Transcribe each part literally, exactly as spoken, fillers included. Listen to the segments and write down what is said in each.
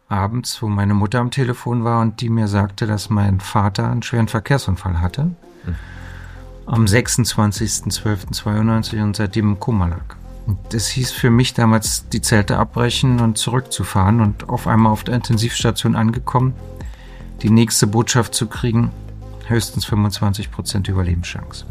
abends, wo meine Mutter am Telefon war und die mir sagte, dass mein Vater einen schweren Verkehrsunfall hatte. Mhm. Am sechsundzwanzigsten zwölften zweiundneunzig und seitdem im Koma lag. Und das hieß für mich damals, die Zelte abbrechen und zurückzufahren und auf einmal auf der Intensivstation angekommen, die nächste Botschaft zu kriegen, höchstens fünfundzwanzig Prozent Überlebenschance.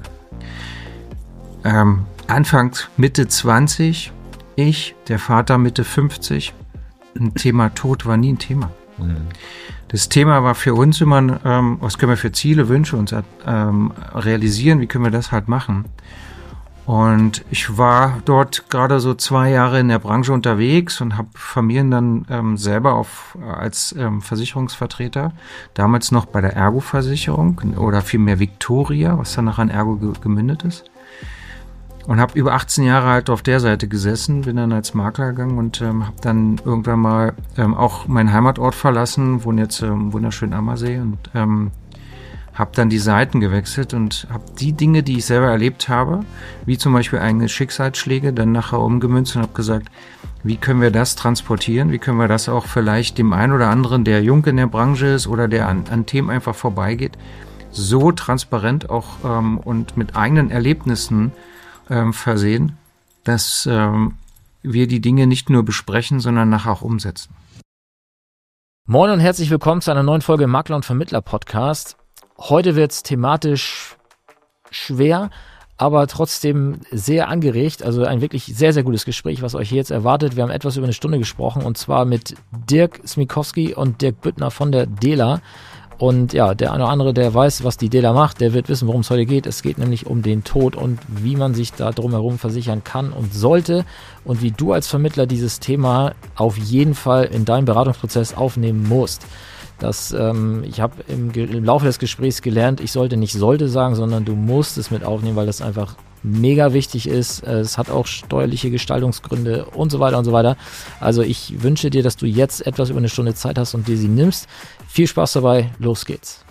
Ähm, Anfang Mitte zwanzig, ich, der Vater Mitte fünfzig, ein Thema Tod war nie ein Thema. Mhm. Das Thema war für uns immer, ähm, was können wir für Ziele, Wünsche uns ähm, realisieren, wie können wir das halt machen. Und ich war dort gerade so zwei Jahre in der Branche unterwegs und habe Familien dann ähm, selber auf, als ähm, Versicherungsvertreter, damals noch bei der Ergo-Versicherung oder vielmehr Victoria, was dann nachher an Ergo ge- gemündet ist. Und habe über achtzehn Jahre halt auf der Seite gesessen, bin dann als Makler gegangen und ähm, habe dann irgendwann mal ähm, auch meinen Heimatort verlassen, wohne jetzt im ähm, wunderschönen Ammersee und ähm, habe dann die Seiten gewechselt und habe die Dinge, die ich selber erlebt habe, wie zum Beispiel eigene Schicksalsschläge, dann nachher umgemünzt und habe gesagt, wie können wir das transportieren, wie können wir das auch vielleicht dem einen oder anderen, der jung in der Branche ist oder der an, an Themen einfach vorbeigeht, so transparent auch ähm, und mit eigenen Erlebnissen ähm, versehen, dass ähm, wir die Dinge nicht nur besprechen, sondern nachher auch umsetzen. Moin und herzlich willkommen zu einer neuen Folge im Makler und Vermittler Podcast. Heute wird es thematisch schwer, aber trotzdem sehr angeregt. Also ein wirklich sehr, sehr gutes Gespräch, was euch hier jetzt erwartet. Wir haben etwas über eine Stunde gesprochen und zwar mit Dirk Smikowski und Dirk Büttner von der Dela. Und ja, der eine oder andere, der weiß, was die Dela macht, der wird wissen, worum es heute geht. Es geht nämlich um den Tod und wie man sich da drumherum versichern kann und sollte und wie du als Vermittler dieses Thema auf jeden Fall in deinen Beratungsprozess aufnehmen musst. Das, ähm, ich habe im, im Laufe des Gesprächs gelernt, ich sollte nicht sollte sagen, sondern du musst es mit aufnehmen, weil das einfach mega wichtig ist. Es hat auch steuerliche Gestaltungsgründe und so weiter und so weiter. Also ich wünsche dir, dass du jetzt etwas über eine Stunde Zeit hast und dir sie nimmst. Viel Spaß dabei, los geht's.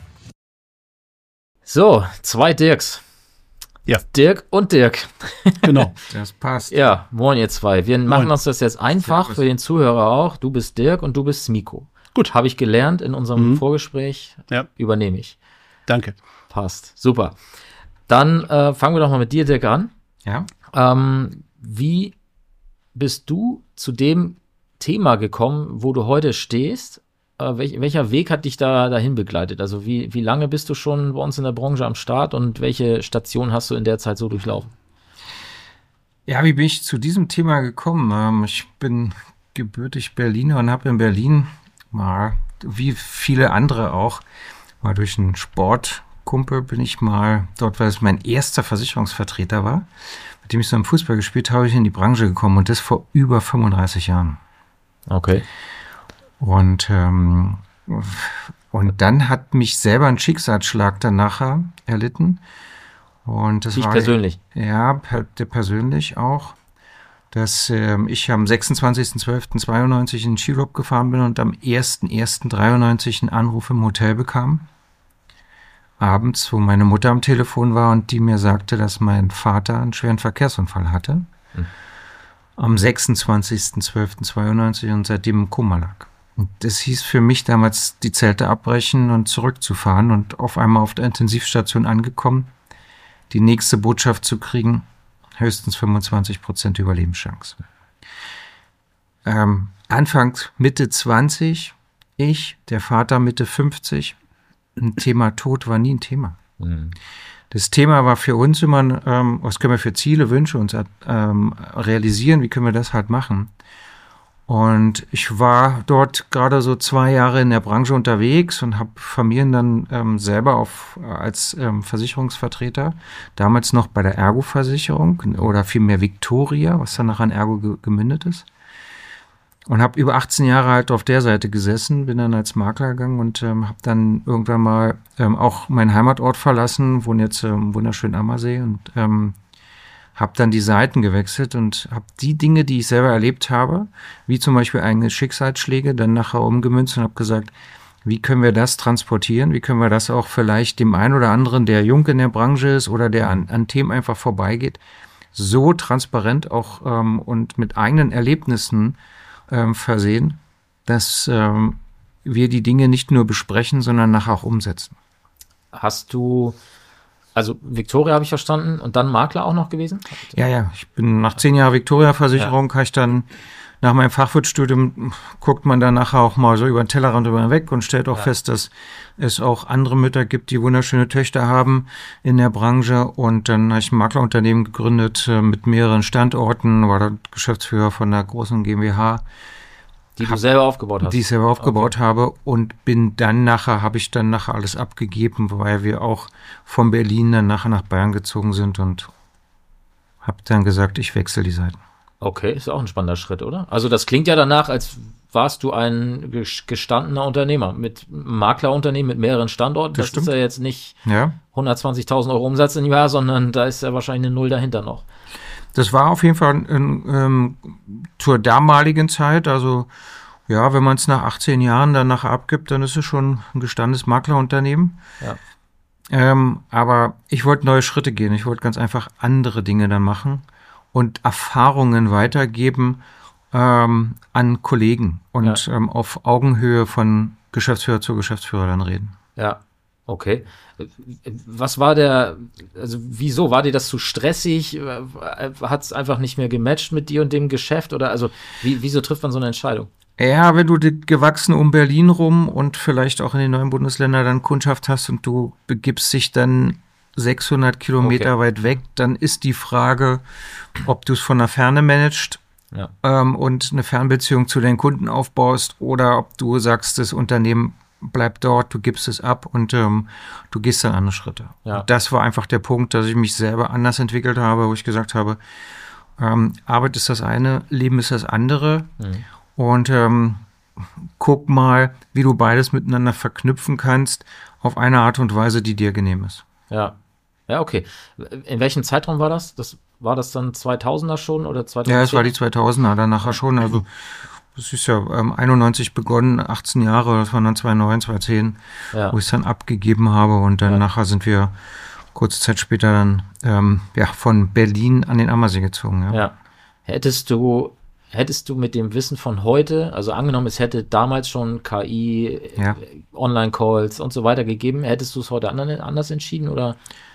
So, zwei Dirks. Ja. Dirk und Dirk. Genau. Das passt. Ja, moin ihr zwei. Wir Moin. machen uns das jetzt einfach für den Zuhörer auch. Du bist Dirk und du bist Smiko. Gut. Habe ich gelernt in unserem Mhm. Vorgespräch. Ja. Übernehme ich. Danke. Passt. Super. Dann äh, fangen wir doch mal mit dir, Dirk, an. Ja. Ähm, wie bist du zu dem Thema gekommen, wo du heute stehst? Äh, welch, welcher Weg hat dich da dahin begleitet? Also wie, wie lange bist du schon bei uns in der Branche am Start und welche Station hast du in der Zeit so durchlaufen? Ja, wie bin ich zu diesem Thema gekommen? Ähm, ich bin gebürtig Berliner und habe in Berlin, mal, wie viele andere auch, mal durch einen Sportkumpel bin ich mal dort, weil es mein erster Versicherungsvertreter war, mit dem ich so im Fußball gespielt habe, ich in die Branche gekommen und das vor über fünfunddreißig Jahren. Okay. Und, ähm, und dann hat mich selber ein Schicksalsschlag dann nachher erlitten. Und das Ich war, persönlich? Ja, per, der persönlich auch. Dass ähm, ich am sechsundzwanzigsten zwölften zweiundneunzig in den Skiurlaub gefahren bin und am ersten ersten dreiundneunzig einen Anruf im Hotel bekam. Abends, wo meine Mutter am Telefon war und die mir sagte, dass mein Vater einen schweren Verkehrsunfall hatte. Hm. Am sechsundzwanzigsten zwölften zweiundneunzig und seitdem im Koma lag. Und das hieß für mich damals, die Zelte abbrechen und zurückzufahren und auf einmal auf der Intensivstation angekommen, die nächste Botschaft zu kriegen, höchstens fünfundzwanzig Prozent Überlebenschance. Ähm, Anfang Mitte zwanzig, ich, der Vater Mitte fünfzig, ein Thema Tod war nie ein Thema. Mhm. Das Thema war für uns immer, ähm, was können wir für Ziele, Wünsche uns ähm, realisieren, wie können wir das halt machen. Und ich war dort gerade so zwei Jahre in der Branche unterwegs und habe Familien dann ähm, selber auf, als ähm, Versicherungsvertreter, damals noch bei der Ergo-Versicherung oder vielmehr Victoria, was dann nachher an Ergo ge- gemündet ist. Und habe über achtzehn Jahre halt auf der Seite gesessen, bin dann als Makler gegangen und ähm, habe dann irgendwann mal ähm, auch meinen Heimatort verlassen, wohne jetzt im ähm, wunderschönen Ammersee und ähm, habe dann die Seiten gewechselt und habe die Dinge, die ich selber erlebt habe, wie zum Beispiel eigene Schicksalsschläge, dann nachher umgemünzt und habe gesagt, wie können wir das transportieren, wie können wir das auch vielleicht dem einen oder anderen, der jung in der Branche ist oder der an, an Themen einfach vorbeigeht, so transparent auch ähm, und mit eigenen Erlebnissen ähm, versehen, dass ähm, wir die Dinge nicht nur besprechen, sondern nachher auch umsetzen. Hast du, also Victoria habe ich verstanden und dann Makler auch noch gewesen? Ja, ja, ich bin nach zehn Jahren Victoria-Versicherung, ja. Habe ich dann nach meinem Fachwirtstudium, guckt man dann nachher auch mal so über den Tellerrand drüber weg und stellt auch ja. fest, dass es auch andere Mütter gibt, die wunderschöne Töchter haben in der Branche. Und dann habe ich ein Maklerunternehmen gegründet äh, mit mehreren Standorten, war dort Geschäftsführer von einer großen GmbH. Die du selber aufgebaut hast? Die ich selber aufgebaut okay. habe und bin dann nachher, habe ich dann nachher alles abgegeben, weil wir auch von Berlin dann nachher nach Bayern gezogen sind und habe dann gesagt, ich wechsle die Seiten. Okay, ist auch ein spannender Schritt, oder? Also das klingt ja danach, als warst du ein gestandener Unternehmer mit einem Maklerunternehmen mit mehreren Standorten. Das, das ist ja jetzt nicht ja. hundertzwanzigtausend Euro Umsatz im Jahr, sondern da ist ja wahrscheinlich eine Null dahinter noch. Das war auf jeden Fall ein, ähm, zur damaligen Zeit, also ja, wenn man es nach achtzehn Jahren danach abgibt, dann ist es schon ein gestandenes Maklerunternehmen. Ja. Ähm, aber ich wollte neue Schritte gehen. Ich wollte ganz einfach andere Dinge dann machen und Erfahrungen weitergeben ähm, an Kollegen und ja. ähm, auf Augenhöhe von Geschäftsführer zu Geschäftsführer dann reden. Ja, okay. Was war der, also wieso, war dir das zu stressig? Hat es einfach nicht mehr gematcht mit dir und dem Geschäft? Oder also wie, wieso trifft man so eine Entscheidung? Ja, wenn du gewachsen um Berlin rum und vielleicht auch in den neuen Bundesländern dann Kundschaft hast und du begibst dich dann sechshundert Kilometer okay. weit weg, dann ist die Frage, ob du es von der Ferne managst ja. ähm, und eine Fernbeziehung zu deinen Kunden aufbaust oder ob du sagst, das Unternehmen bleibt dort, du gibst es ab und ähm, du gehst dann andere Schritte. Ja. Das war einfach der Punkt, dass ich mich selber anders entwickelt habe, wo ich gesagt habe, ähm, Arbeit ist das eine, Leben ist das andere. Mhm. Und ähm, guck mal, wie du beides miteinander verknüpfen kannst auf eine Art und Weise, die dir genehm ist. Ja, ja, okay. In welchem Zeitraum war das? Das war das dann zweitausender schon oder zweitausendzehn? Ja, es war die zweitausender, dann nachher schon. Also das ist ja ähm, einundneunzig begonnen, achtzehn Jahre, das waren dann zweitausendneun, zweitausendzehn, ja. wo ich es dann abgegeben habe und dann ja. nachher sind wir kurze Zeit später dann ähm, ja, von Berlin an den Ammersee gezogen. Ja. ja. Hättest du Hättest du mit dem Wissen von heute, also angenommen, es hätte damals schon K I, ja. Online-Calls und so weiter gegeben, hättest du es heute anders entschieden, oder?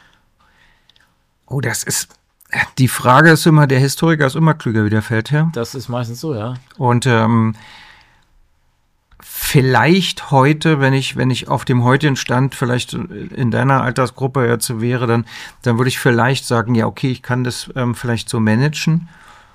Oh, das ist, die Frage ist immer, der Historiker ist immer klüger wie der Feldherr. Das ist meistens so, ja. Und ähm, vielleicht heute, wenn ich, wenn ich auf dem heutigen Stand vielleicht in deiner Altersgruppe jetzt wäre, dann, dann würde ich vielleicht sagen, ja, okay, ich kann das ähm, vielleicht so managen.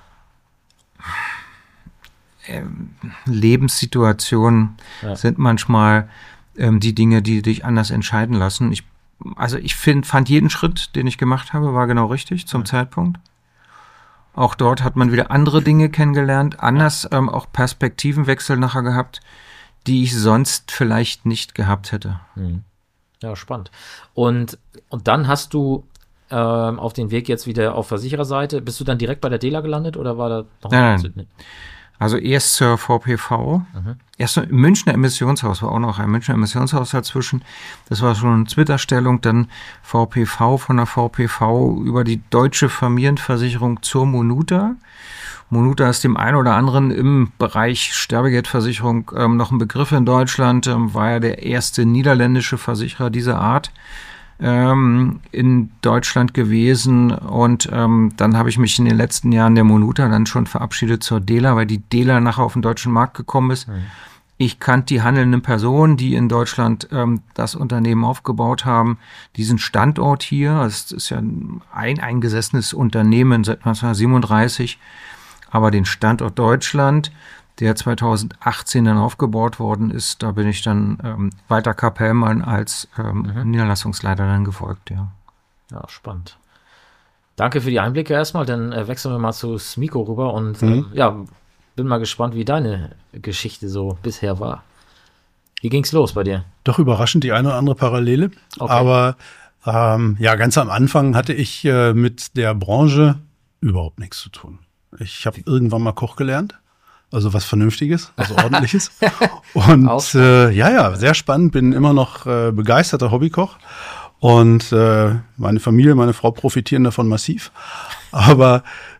Ähm, Lebenssituationen ja. sind manchmal ähm, die Dinge, die dich anders entscheiden lassen. Ich, also ich find, fand jeden Schritt, den ich gemacht habe, war genau richtig zum ja. Zeitpunkt. Auch dort hat man wieder andere Dinge kennengelernt, anders ja. ähm, auch Perspektivenwechsel nachher gehabt, die ich sonst vielleicht nicht gehabt hätte. Ja, spannend. Und, und dann hast du ähm, auf den Weg jetzt wieder auf Versichererseite, bist du dann direkt bei der D E L A gelandet oder war da noch ein Nein, nein. Also erst zur V P V, mhm. erst im Münchner Emissionshaus, war auch noch ein Münchner Emissionshaus dazwischen. Das war schon eine Twitter-Stellung, dann V P V, von der V P V über die Deutsche Familienversicherung zur Monuta. Monuta ist dem einen oder anderen im Bereich Sterbegeldversicherung ähm, noch ein Begriff in Deutschland, ähm, war ja der erste niederländische Versicherer dieser Art ähm, in Deutschland gewesen. Und ähm, dann habe ich mich in den letzten Jahren der Monuta dann schon verabschiedet zur D E L A, weil die D E L A nachher auf den deutschen Markt gekommen ist. Mhm. Ich kannte die handelnden Personen, die in Deutschland ähm, das Unternehmen aufgebaut haben, diesen Standort hier. Es ist ja ein eingesessenes Unternehmen seit neunzehnhundertsiebenunddreißig, aber den Standort Deutschland, der zweitausendachtzehn dann aufgebaut worden ist, da bin ich dann ähm, Walter Kapellmann als ähm, mhm. Niederlassungsleiter dann gefolgt, ja. Ja, spannend. Danke für die Einblicke erstmal, dann äh, wechseln wir mal zu Smiko rüber und mhm. äh, ja, bin mal gespannt, wie deine Geschichte so bisher war. Wie ging's los bei dir? Doch überraschend die eine oder andere Parallele, okay. aber ähm, ja, ganz am Anfang hatte ich äh, mit der Branche überhaupt nichts zu tun. Ich habe irgendwann mal Koch gelernt, also was Vernünftiges, also Ordentliches. Und äh, ja, ja, sehr spannend, bin immer noch äh, begeisterter Hobbykoch. Und äh, meine Familie, meine Frau profitieren davon massiv. Aber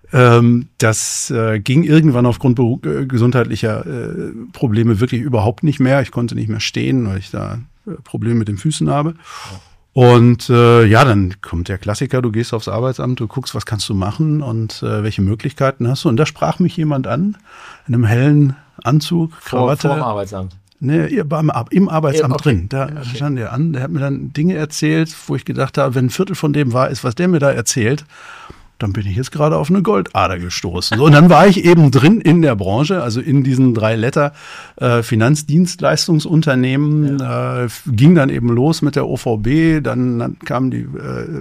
Ähm, das äh, ging irgendwann aufgrund äh, gesundheitlicher äh, Probleme wirklich überhaupt nicht mehr. Ich konnte nicht mehr stehen, weil ich da äh, Probleme mit den Füßen habe. Ja. Und äh, ja, dann kommt der Klassiker, du gehst aufs Arbeitsamt, du guckst, was kannst du machen und äh, welche Möglichkeiten hast du. Und da sprach mich jemand an, in einem hellen Anzug, Krawatte. Vor, vor dem Arbeitsamt? Nee, beim, im Arbeitsamt okay. drin. Da okay. stand der an, der hat mir dann Dinge erzählt, wo ich gedacht habe, wenn ein Viertel von dem wahr ist, was der mir da erzählt, dann bin ich jetzt gerade auf eine Goldader gestoßen. So, und dann war ich eben drin in der Branche, also in diesen drei Letter äh, Finanzdienstleistungsunternehmen, ja. äh, ging dann eben los mit der O V B, dann, dann kam die, äh,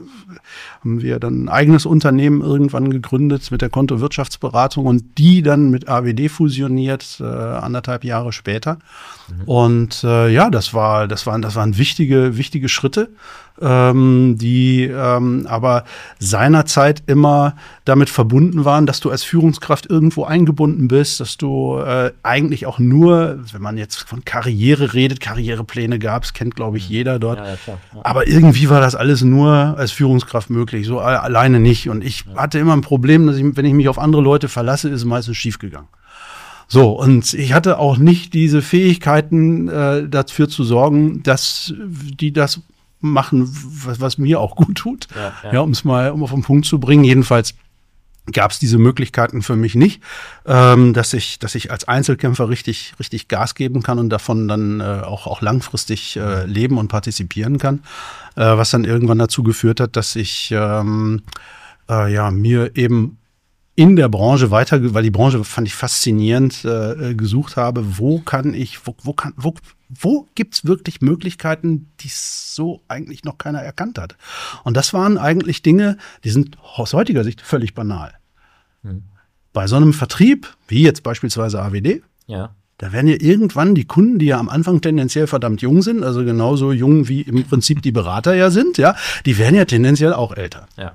haben wir dann ein eigenes Unternehmen irgendwann gegründet mit der Kontowirtschaftsberatung und die dann mit A W D fusioniert, äh, anderthalb Jahre später. Mhm. Und äh, ja, das war, das waren, das waren wichtige, wichtige Schritte. Ähm, die ähm, aber seinerzeit immer damit verbunden waren, dass du als Führungskraft irgendwo eingebunden bist, dass du äh, eigentlich auch nur, wenn man jetzt von Karriere redet, Karrierepläne gab es, kennt glaube ich jeder dort, ja, ja, klar, ja. Aber irgendwie war das alles nur als Führungskraft möglich, so alleine nicht. Und ich ja. hatte immer ein Problem, dass ich, wenn ich mich auf andere Leute verlasse, ist es meistens schiefgegangen. So, und ich hatte auch nicht diese Fähigkeiten, äh, dafür zu sorgen, dass die das machen, was, was mir auch gut tut, ja, ja. ja um es mal um auf den Punkt zu bringen. Jedenfalls gab es diese Möglichkeiten für mich nicht, ähm, dass ich, dass ich als Einzelkämpfer richtig, richtig Gas geben kann und davon dann äh, auch, auch langfristig äh, leben und partizipieren kann, äh, was dann irgendwann dazu geführt hat, dass ich ähm, äh, ja mir eben in der Branche weiter, weil die Branche fand ich faszinierend, äh, gesucht habe, wo kann ich, wo, wo kann, wo, wo gibt's wirklich Möglichkeiten, die so eigentlich noch keiner erkannt hat. Und das waren eigentlich Dinge, die sind aus heutiger Sicht völlig banal. Hm. Bei so einem Vertrieb, wie jetzt beispielsweise A W D, ja. da werden ja irgendwann die Kunden, die ja am Anfang tendenziell verdammt jung sind, also genauso jung wie im Prinzip die Berater ja sind, ja, die werden ja tendenziell auch älter. Ja.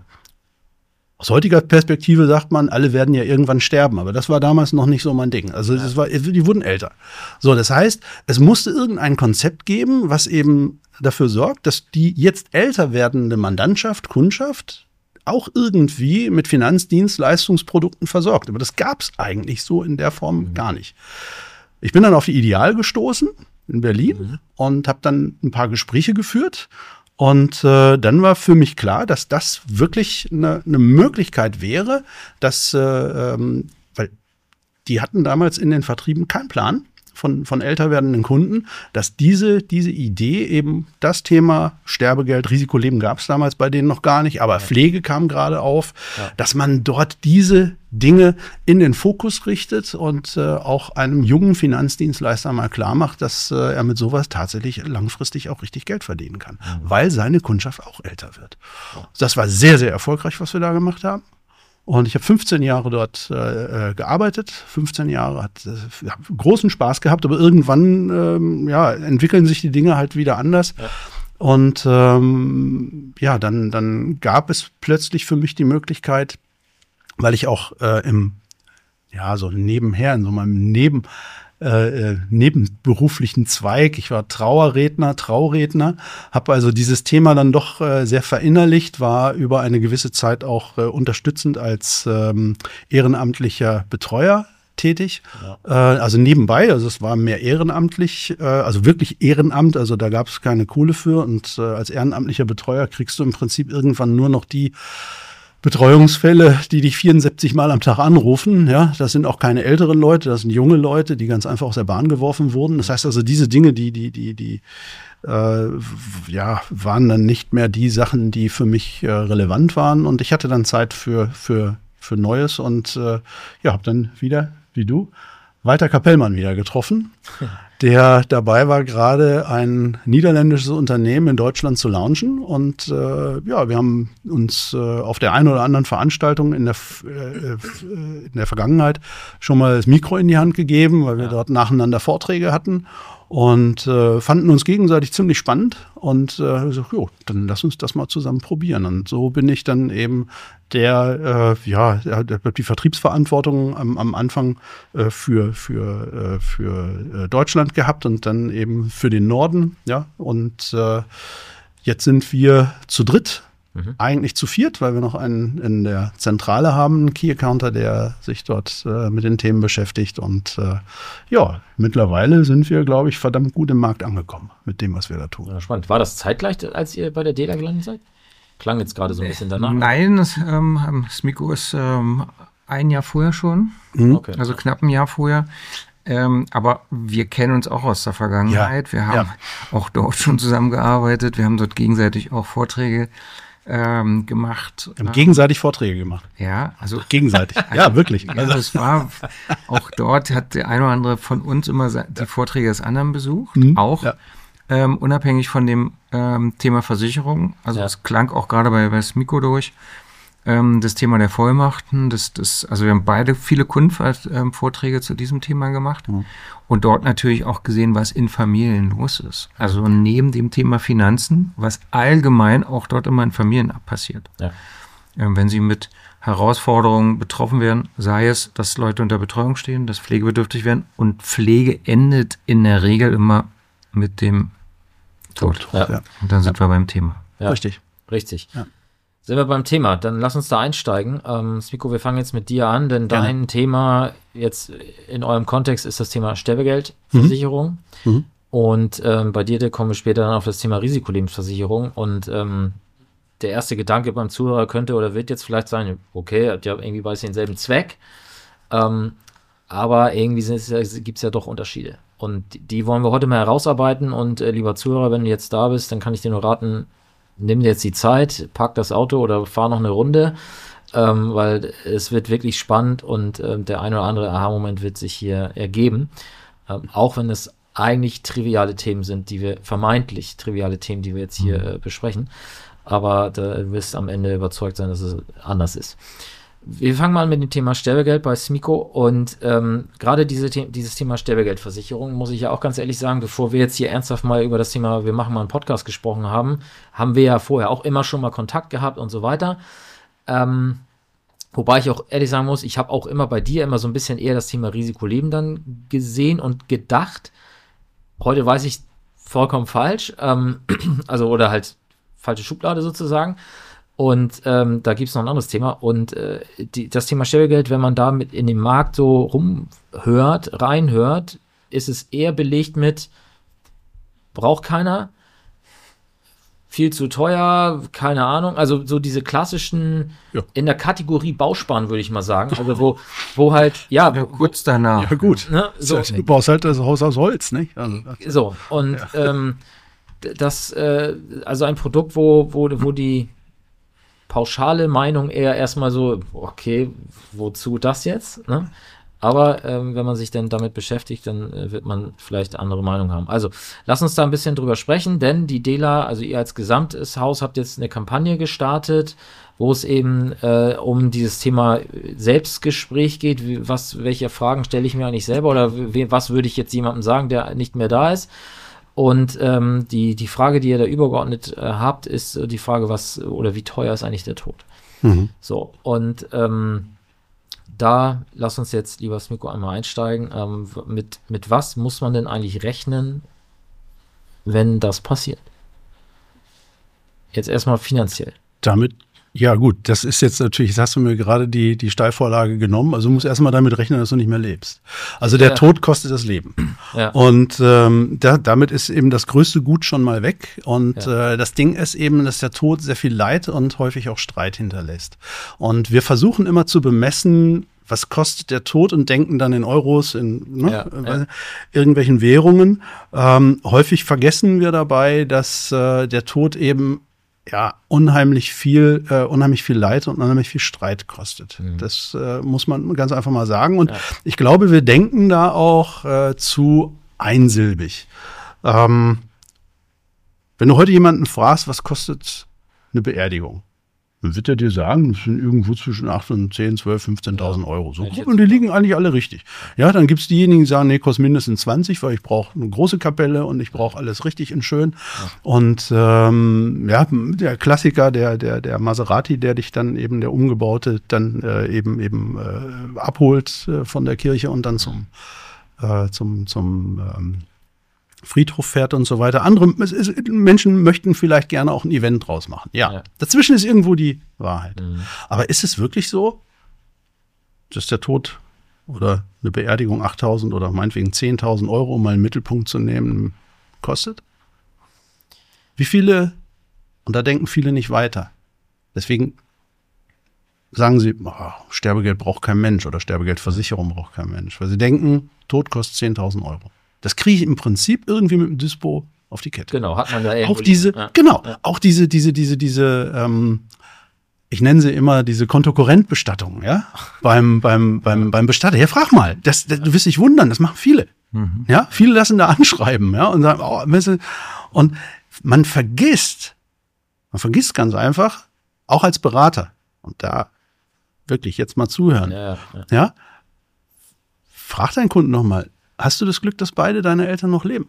Aus heutiger Perspektive sagt man, alle werden ja irgendwann sterben, aber das war damals noch nicht so mein Ding. Also das war, die wurden älter. So, das heißt, es musste irgendein Konzept geben, was eben dafür sorgt, dass die jetzt älter werdende Mandantschaft, Kundschaft auch irgendwie mit Finanzdienstleistungsprodukten versorgt. Aber das gab es eigentlich so in der Form mhm. gar nicht. Ich bin dann auf die Ideal gestoßen in Berlin mhm. und habe dann ein paar Gespräche geführt. Und äh, dann war für mich klar, dass das wirklich eine, eine Möglichkeit wäre, dass, äh, ähm, weil die hatten damals in den Vertrieben keinen Plan von, von älter werdenden Kunden, dass diese, diese Idee eben das Thema Sterbegeld, Risikoleben gab es damals bei denen noch gar nicht, aber ja. Pflege kam gerade auf, ja. dass man dort diese Dinge in den Fokus richtet und äh, auch einem jungen Finanzdienstleister mal klar macht, dass äh, er mit sowas tatsächlich langfristig auch richtig Geld verdienen kann, mhm. weil seine Kundschaft auch älter wird. Ja. Das war sehr, sehr erfolgreich, was wir da gemacht haben. Und ich habe fünfzehn Jahre dort äh, gearbeitet. fünfzehn Jahre hat äh, großen Spaß gehabt, aber irgendwann ähm, ja, entwickeln sich die Dinge halt wieder anders. Ja. Und ähm, ja, dann, dann gab es plötzlich für mich die Möglichkeit, weil ich auch äh, im, ja, so nebenher, in so meinem Neben, äh, nebenberuflichen Zweig, ich war Trauerredner, Trauredner, habe also dieses Thema dann doch äh, sehr verinnerlicht, war über eine gewisse Zeit auch äh, unterstützend als ähm, ehrenamtlicher Betreuer tätig, ja. äh, also nebenbei, also es war mehr ehrenamtlich, äh, also wirklich Ehrenamt, also da gab es keine Kohle für und äh, als ehrenamtlicher Betreuer kriegst du im Prinzip irgendwann nur noch die Betreuungsfälle, die dich vierundsiebzig Mal am Tag anrufen, ja, das sind auch keine älteren Leute, das sind junge Leute, die ganz einfach aus der Bahn geworfen wurden. Das heißt also, diese Dinge, die, die, die, die, äh, ja, waren dann nicht mehr die Sachen, die für mich äh, relevant waren. Und ich hatte dann Zeit für, für, für Neues und äh, ja, habe dann wieder, wie du, Walter Capellmann wieder getroffen, der dabei war, gerade ein niederländisches Unternehmen in Deutschland zu launchen. Und äh, ja, wir haben uns äh, auf der einen oder anderen Veranstaltung in der, äh, in der Vergangenheit schon mal das Mikro in die Hand gegeben, weil wir ja. dort nacheinander Vorträge hatten und äh, fanden uns gegenseitig ziemlich spannend. Und äh, so, jo, dann lass uns das mal zusammen probieren. Und so bin ich dann eben der, äh, ja, der, der die Vertriebsverantwortung am, am Anfang äh, für, für, äh, für Deutschland gehabt und dann eben für den Norden. Ja, und äh, jetzt sind wir zu dritt Mhm. Eigentlich zu viert, weil wir noch einen in der Zentrale haben, einen Key-Accounter, der sich dort äh, mit den Themen beschäftigt. Und äh, ja, mittlerweile sind wir, glaube ich, verdammt gut im Markt angekommen mit dem, was wir da tun. Ja, spannend. War das zeitgleich, als ihr bei der D E L A gelandet seid? Klang jetzt gerade so ein bisschen danach. Nein, das, ähm, Smiko ist ähm, ein Jahr vorher schon, Mhm. Okay. also knapp ein Jahr vorher. Ähm, aber wir kennen uns auch aus der Vergangenheit. Ja, Wir haben ja. auch dort schon zusammengearbeitet. Wir haben dort gegenseitig auch Vorträge ähm, gemacht. Wir haben gegenseitig Vorträge gemacht. Ja, also Gegenseitig. Ja, wirklich. ja, Also, es war auch dort hat der eine oder andere von uns immer se- die Vorträge des anderen besucht, Mhm, auch ja. ähm, unabhängig von dem ähm, Thema Versicherung. Also Ja. es klang auch gerade bei, bei Smiko durch. Ähm, das Thema der Vollmachten, das, das, also wir haben beide viele Kundenvorträge zu diesem Thema gemacht Mhm. und dort natürlich auch gesehen, was in Familien los ist. Also neben dem Thema Finanzen, was allgemein auch dort immer in Familien passiert. Ja. Ähm, wenn sie mit Herausforderungen betroffen werden, sei es, dass Leute unter Betreuung stehen, dass pflegebedürftig werden und Pflege endet in der Regel immer mit dem Tod. Ja. Ja. Und dann sind wir beim Thema. Ja. Richtig. Richtig. Ja. Sind wir beim Thema, dann lass uns da einsteigen. Ähm, Smiko, wir fangen jetzt mit dir an, denn Gerne. dein Thema jetzt in eurem Kontext ist das Thema Sterbegeldversicherung. Mhm. Und ähm, bei dir da kommen wir später dann auf das Thema Risikolebensversicherung. Und ähm, der erste Gedanke beim Zuhörer könnte oder wird jetzt vielleicht sein, okay, hat ja irgendwie beides denselben Zweck. Ähm, aber irgendwie gibt es ja doch Unterschiede. Und die, die wollen wir heute mal herausarbeiten. Und äh, lieber Zuhörer, wenn du jetzt da bist, dann kann ich dir nur raten, nimm dir jetzt die Zeit, park das Auto oder fahr noch eine Runde, ähm, weil es wird wirklich spannend und ähm, der ein oder andere Aha-Moment wird sich hier ergeben. Ähm, auch wenn es eigentlich triviale Themen sind, die wir, vermeintlich triviale Themen, die wir jetzt hier äh, besprechen. Aber da wirst du am Ende überzeugt sein, dass es anders ist. Wir fangen mal mit dem Thema Sterbegeld bei Smiko und ähm, gerade diese The- dieses Thema Sterbegeldversicherung, muss ich ja auch ganz ehrlich sagen, bevor wir jetzt hier ernsthaft mal über das Thema, wir machen mal einen Podcast gesprochen haben, haben wir ja vorher auch immer schon mal Kontakt gehabt und so weiter. Ähm, wobei ich auch ehrlich sagen muss, ich habe auch immer bei dir immer so ein bisschen eher das Thema Risikoleben dann gesehen und gedacht. Heute weiß ich vollkommen falsch, ähm, also oder halt falsche Schublade sozusagen. Und ähm, da gibt es noch ein anderes Thema. Und äh, die, das Thema Sterbegeld, wenn man da mit in den Markt so rumhört, reinhört, ist es eher belegt mit, braucht keiner, viel zu teuer, keine Ahnung. Also so diese klassischen, Ja. in der Kategorie Bausparen, würde ich mal sagen. Also wo, wo halt, ja, Ja, kurz danach. Ja, gut. ne, so, Du baust halt das Haus aus Holz, nicht? Also, so, und ähm, d- das, äh, also ein Produkt, wo, wo, wo die pauschale Meinung eher erstmal so, okay, wozu das jetzt? Ne? Aber ähm, wenn man sich dann damit beschäftigt, dann äh, wird man vielleicht eine andere Meinung haben. Also, lass uns da ein bisschen drüber sprechen, denn die D E L A, also ihr als gesamtes Haus habt jetzt eine Kampagne gestartet, wo es eben äh, um dieses Thema Selbstgespräch geht. Wie, was, welche Fragen stelle ich mir eigentlich selber oder we, was würde ich jetzt jemandem sagen, der nicht mehr da ist? Und ähm, die, die Frage, die ihr da übergeordnet äh, habt, ist äh, die Frage, was oder wie teuer ist eigentlich der Tod? Mhm. So, und ähm, da lass uns jetzt, lieber Smiko, einmal einsteigen. Ähm, mit, mit was muss man denn eigentlich rechnen, wenn das passiert? Jetzt erstmal finanziell. Damit, ja gut, das ist jetzt natürlich, jetzt hast du mir gerade die, die Steilvorlage genommen, also du musst erstmal damit rechnen, dass du nicht mehr lebst. Also der Ja. Tod kostet das Leben. Ja. Und ähm, da, damit ist eben das größte Gut schon mal weg. Und Ja. äh, das Ding ist eben, dass der Tod sehr viel Leid und häufig auch Streit hinterlässt. Und wir versuchen immer zu bemessen, was kostet der Tod und denken dann in Euros, in ne, Ja, äh, ja. irgendwelchen Währungen. Ähm, häufig vergessen wir dabei, dass äh, der Tod eben ja unheimlich viel, äh, unheimlich viel Leid und unheimlich viel Streit kostet. Mhm. Das äh, muss man ganz einfach mal sagen. Und Ja. ich glaube, wir denken da auch äh, zu einsilbig. Ähm, wenn du heute jemanden fragst, was kostet eine Beerdigung? Dann wird er dir sagen, das sind irgendwo zwischen acht und zehn, zwölf, fünfzehntausend Euro. So, Hätte ich jetzt und die liegen eigentlich alle richtig. Ja, dann gibt's diejenigen, die sagen, nee, kostet mindestens zwanzig, weil ich brauche eine große Kapelle und ich brauche alles richtig in schön. Und ähm, ja, der Klassiker, der, der, der Maserati, der dich dann eben, der umgebaute, dann äh, eben eben äh, abholt äh, von der Kirche und dann zum, äh, zum, zum ähm, Friedhof fährt und so weiter. Andere es ist, Menschen möchten vielleicht gerne auch ein Event draus machen. Ja, ja. Dazwischen ist irgendwo die Wahrheit. Mhm. Aber ist es wirklich so, dass der Tod oder eine Beerdigung achttausend oder meinetwegen zehntausend Euro, um mal einen Mittelpunkt zu nehmen, kostet? Wie viele, und da denken viele nicht weiter. Deswegen sagen sie, oh, Sterbegeld braucht kein Mensch oder Sterbegeldversicherung braucht kein Mensch. Weil sie denken, Tod kostet zehntausend Euro. Das kriege ich im Prinzip irgendwie mit dem Dispo auf die Kette. Genau, hat man ja irgendwo. Auch diese, ja. genau, ja. auch diese, diese, diese, diese, ähm, ich nenne sie immer diese Kontokorrentbestattung, ja, beim, beim, beim, beim Bestatter. Ja, frag mal, das, das, du wirst dich wundern, das machen viele. Mhm. Ja, viele lassen da anschreiben, ja, und sagen, oh, und man vergisst, man vergisst ganz einfach, auch als Berater, und da wirklich jetzt mal zuhören, ja, ja. ja frag deinen Kunden nochmal, hast du das Glück, dass beide deine Eltern noch leben?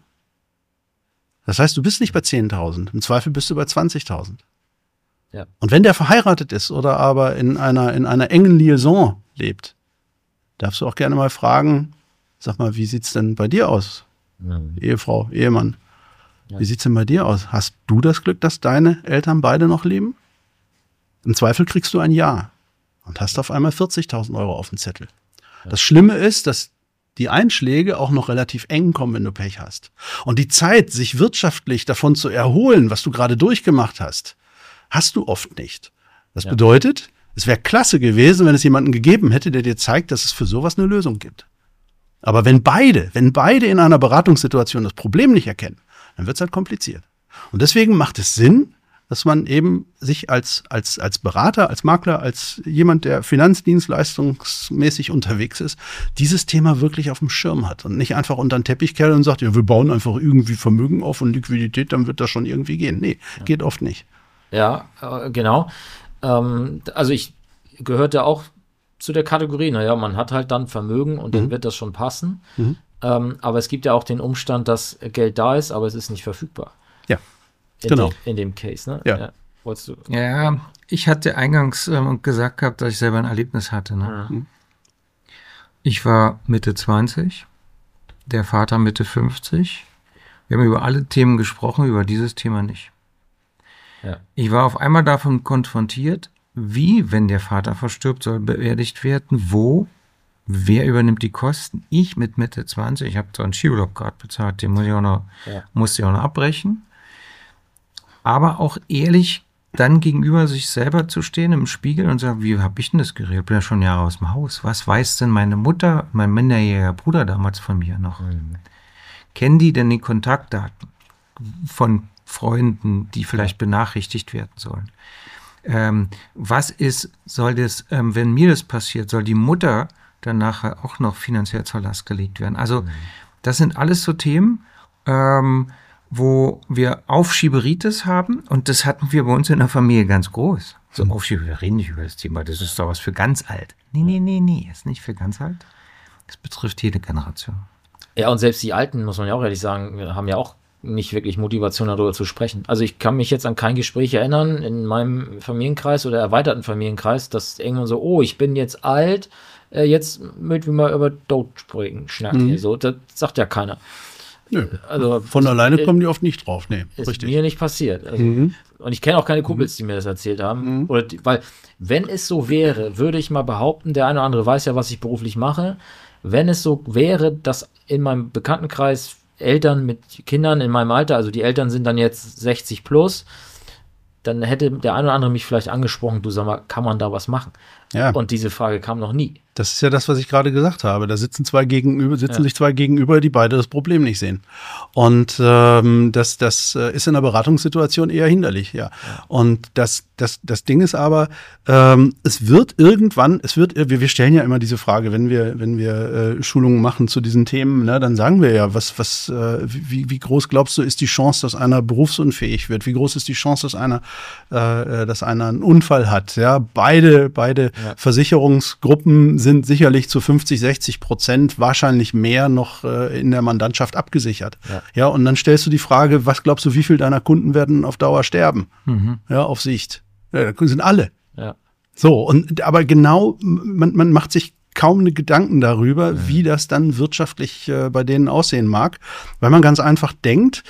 Das heißt, du bist nicht bei zehntausend, im Zweifel bist du bei zwanzigtausend. Ja. Und wenn der verheiratet ist oder aber in einer, in einer engen Liaison lebt, darfst du auch gerne mal fragen, sag mal, wie sieht's denn bei dir aus? Mhm. Ehefrau, Ehemann, ja. Wie sieht's denn bei dir aus? Hast du das Glück, dass deine Eltern beide noch leben? Im Zweifel kriegst du ein Ja und hast auf einmal vierzigtausend Euro auf dem Zettel. Ja. Das Schlimme ist, dass die Einschläge auch noch relativ eng kommen, wenn du Pech hast. Und die Zeit, sich wirtschaftlich davon zu erholen, was du gerade durchgemacht hast, hast du oft nicht. Das ja. bedeutet, es wäre klasse gewesen, wenn es jemanden gegeben hätte, der dir zeigt, dass es für sowas eine Lösung gibt. Aber wenn beide, wenn beide in einer Beratungssituation das Problem nicht erkennen, dann wird es halt kompliziert. Und deswegen macht es Sinn, dass man eben sich als, als, als Berater, als Makler, als jemand, der finanzdienstleistungsmäßig unterwegs ist, dieses Thema wirklich auf dem Schirm hat und nicht einfach unter den Teppich kehrt und sagt, ja, wir bauen einfach irgendwie Vermögen auf und Liquidität, dann wird das schon irgendwie gehen. Nee, ja. geht oft nicht. Ja, äh, genau. Ähm, also ich gehörte auch zu der Kategorie, naja, man hat halt dann Vermögen und mhm. dann wird das schon passen. Mhm. Ähm, aber es gibt ja auch den Umstand, dass Geld da ist, aber es ist nicht verfügbar. Ja, in genau. Dem, in dem Case, ne? Ja. Ja. Wolltest du? Ja, ich hatte eingangs ähm, gesagt gehabt, dass ich selber ein Erlebnis hatte. Ne? Mhm. Ich war Mitte zwanzig, der Vater Mitte fünfzig. Wir haben über alle Themen gesprochen, über dieses Thema nicht. Ja. Ich war auf einmal davon konfrontiert, wie, wenn der Vater verstirbt, soll beerdigt werden, wo, wer übernimmt die Kosten? Ich mit Mitte zwanzig, ich habe so einen Skiurlaub gerade bezahlt, den muss ich auch noch, ja. musste ich auch noch abbrechen. Aber auch ehrlich dann gegenüber sich selber zu stehen im Spiegel und sagen, wie habe ich denn das geregelt? Ich bin ja schon Jahre aus dem Haus. Was weiß denn meine Mutter, mein minderjähriger Bruder damals von mir noch? Mhm. Kennen die denn die Kontaktdaten von Freunden, die vielleicht benachrichtigt werden sollen? Ähm, was ist, soll das, ähm, wenn mir das passiert, soll die Mutter dann nachher auch noch finanziell zur Last gelegt werden? Also mhm. das sind alles so Themen, ähm, wo wir Aufschieberitis haben und das hatten wir bei uns in der Familie ganz groß. So mhm. Aufschiebe, wir reden nicht über das Thema, das ist doch was für ganz alt. Nee, nee, nee, nee, ist nicht für ganz alt. Das betrifft jede Generation. Ja, und selbst die Alten, muss man ja auch ehrlich sagen, haben ja auch nicht wirklich Motivation, darüber zu sprechen. Also ich kann mich jetzt an kein Gespräch erinnern in meinem Familienkreis oder erweiterten Familienkreis, dass irgendwann so, oh, ich bin jetzt alt, äh, jetzt möchten wir mal über Tod sprechen, schnacken. Mhm. So, das sagt ja keiner. Nö. Also, von alleine kommen die oft nicht drauf. Nee, ist richtig. mir nicht passiert. Also, mhm. Und ich kenne auch keine Kumpels, die mir das erzählt haben. Mhm. Oder die, weil, wenn es so wäre, würde ich mal behaupten, der eine oder andere weiß ja, was ich beruflich mache, wenn es so wäre, dass in meinem Bekanntenkreis Eltern mit Kindern in meinem Alter, also die Eltern sind dann jetzt sechzig plus, dann hätte der eine oder andere mich vielleicht angesprochen, du sag mal, kann man da was machen? Ja. Und diese Frage kam noch nie. Das ist ja das, was ich gerade gesagt habe. Da sitzen zwei gegenüber, sitzen ja. sich zwei gegenüber, die beide das Problem nicht sehen. Und ähm, das, das ist in einer Beratungssituation eher hinderlich, ja. ja. Und das, das, das Ding ist aber, ähm, es wird irgendwann, es wird, wir, wir stellen ja immer diese Frage, wenn wir, wenn wir äh, Schulungen machen zu diesen Themen, ne, dann sagen wir ja, was, was, äh, wie, wie groß glaubst du, ist die Chance, dass einer berufsunfähig wird? Wie groß ist die Chance, dass einer, äh, dass einer einen Unfall hat? Ja, beide, beide ja. Versicherungsgruppen sind sicherlich zu fünfzig, sechzig Prozent, wahrscheinlich mehr noch äh, in der Mandantschaft abgesichert. Ja. ja, und dann stellst du die Frage, was glaubst du, wie viel deiner Kunden werden auf Dauer sterben? Mhm. Ja, auf Sicht. Ja, das sind alle. Ja. So, und aber genau, man, man macht sich kaum eine Gedanken darüber, mhm. wie das dann wirtschaftlich äh, bei denen aussehen mag, weil man ganz einfach denkt,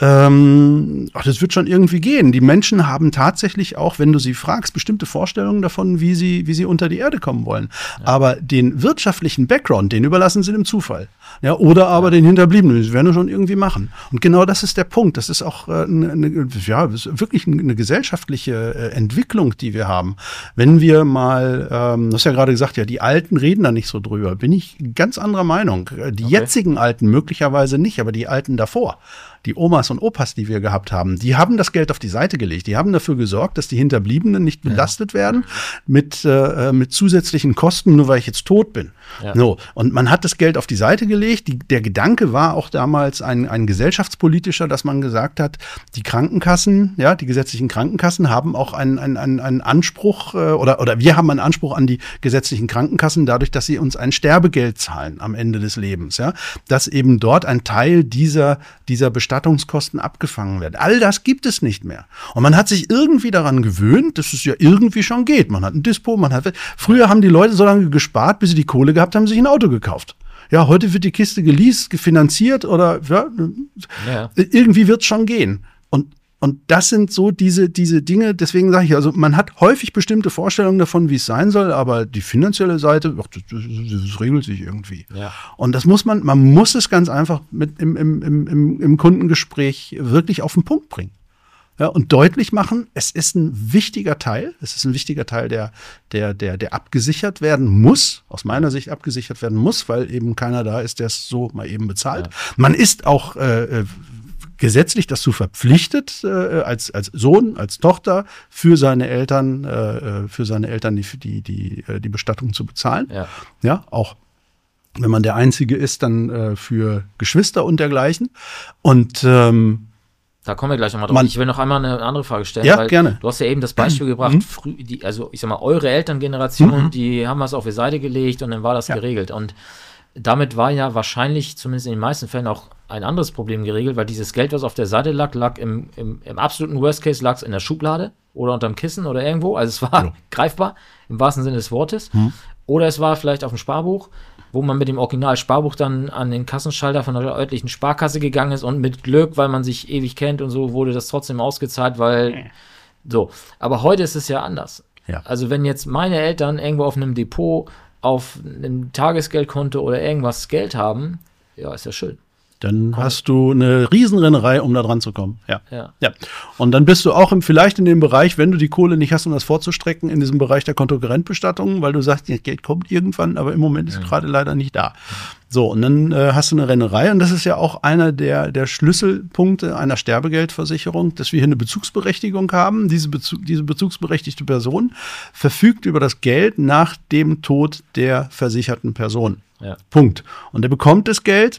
ähm, ach, das wird schon irgendwie gehen. Die Menschen haben tatsächlich auch, wenn du sie fragst, bestimmte Vorstellungen davon, wie sie, wie sie unter die Erde kommen wollen. Ja. Aber den wirtschaftlichen Background, den überlassen sie dem Zufall. Ja, oder aber ja. den Hinterbliebenen, das werden wir schon irgendwie machen. Und genau das ist der Punkt. Das ist auch äh, eine, ja, das ist wirklich eine gesellschaftliche äh, Entwicklung, die wir haben. Wenn wir mal, ähm, du hast ja gerade gesagt, ja, die Alten reden da nicht so drüber. Bin ich ganz anderer Meinung. Die okay. jetzigen Alten möglicherweise nicht, aber die Alten davor, die Omas und Opas, die wir gehabt haben, die haben das Geld auf die Seite gelegt. Die haben dafür gesorgt, dass die Hinterbliebenen nicht belastet ja. werden mit, äh, mit zusätzlichen Kosten, nur weil ich jetzt tot bin. Ja. So. Und man hat das Geld auf die Seite gelegt. Die, der Gedanke war auch damals ein, ein gesellschaftspolitischer, dass man gesagt hat, die Krankenkassen, ja, die gesetzlichen Krankenkassen haben auch einen, einen, einen, einen Anspruch äh, oder, oder wir haben einen Anspruch an die gesetzlichen Krankenkassen dadurch, dass sie uns ein Sterbegeld zahlen am Ende des Lebens, ja, dass eben dort ein Teil dieser, dieser Bestattungskosten abgefangen wird. All das gibt es nicht mehr. Und man hat sich irgendwie daran gewöhnt, dass es ja irgendwie schon geht. Man hat ein Dispo, man hat, früher haben die Leute so lange gespart, bis sie die Kohle gehabt haben, sich ein Auto gekauft. Ja, heute wird die Kiste geleast, gefinanziert oder ja, ja. irgendwie wird es schon gehen. Und Und das sind so diese, diese Dinge, deswegen sage ich, also man hat häufig bestimmte Vorstellungen davon, wie es sein soll, aber die finanzielle Seite, ach, das, das, das regelt sich irgendwie. Ja. Und das muss man, man muss es ganz einfach mit im, im, im, im Kundengespräch wirklich auf den Punkt bringen. Ja, und deutlich machen, es ist ein wichtiger Teil, es ist ein wichtiger Teil, der, der, der, der abgesichert werden muss, aus meiner Sicht abgesichert werden muss, weil eben keiner da ist, der es so mal eben bezahlt. Ja. Man ist auch äh, gesetzlich dazu verpflichtet, äh, als, als Sohn, als Tochter für seine Eltern, äh, für seine Eltern die, die, die, die Bestattung zu bezahlen. Ja, ja, auch wenn man der Einzige ist, dann äh, für Geschwister und dergleichen. Und ähm, da kommen wir gleich nochmal drauf. Ich will noch einmal eine andere Frage stellen. Ja, weil gerne. Du hast ja eben das Beispiel gebracht, mhm. früh, die, also ich sag mal, eure Elterngeneration, mhm. die haben was auf die Seite gelegt und dann war das ja. geregelt. Und damit war ja wahrscheinlich, zumindest in den meisten Fällen, auch ein anderes Problem geregelt, weil dieses Geld, was auf der Seite lag, lag im, im, im absoluten Worst Case lag es in der Schublade oder unterm Kissen oder irgendwo. Also es war ja. greifbar, im wahrsten Sinne des Wortes. Mhm. Oder es war vielleicht auf dem Sparbuch, wo man mit dem Original-Sparbuch dann an den Kassenschalter von der örtlichen Sparkasse gegangen ist und mit Glück, weil man sich ewig kennt und so, wurde das trotzdem ausgezahlt, weil okay. so. Aber heute ist es ja anders. Ja. Also wenn jetzt meine Eltern irgendwo auf einem Depot, auf einem Tagesgeldkonto oder irgendwas Geld haben, ja, ist ja schön. Dann Komm. hast du eine Riesenrennerei, um da dran zu kommen. Ja. Ja. ja. Und dann bist du auch im, vielleicht in dem Bereich, wenn du die Kohle nicht hast, um das vorzustrecken, in diesem Bereich der Kontokorrentbestattung, weil du sagst, das Geld kommt irgendwann, aber im Moment ist es ja. gerade leider nicht da. So, und dann äh, hast du eine Rennerei. Und das ist ja auch einer der, der Schlüsselpunkte einer Sterbegeldversicherung, dass wir hier eine Bezugsberechtigung haben. Diese, Bezug, diese bezugsberechtigte Person verfügt über das Geld nach dem Tod der versicherten Person. Ja. Punkt. Und er bekommt das Geld.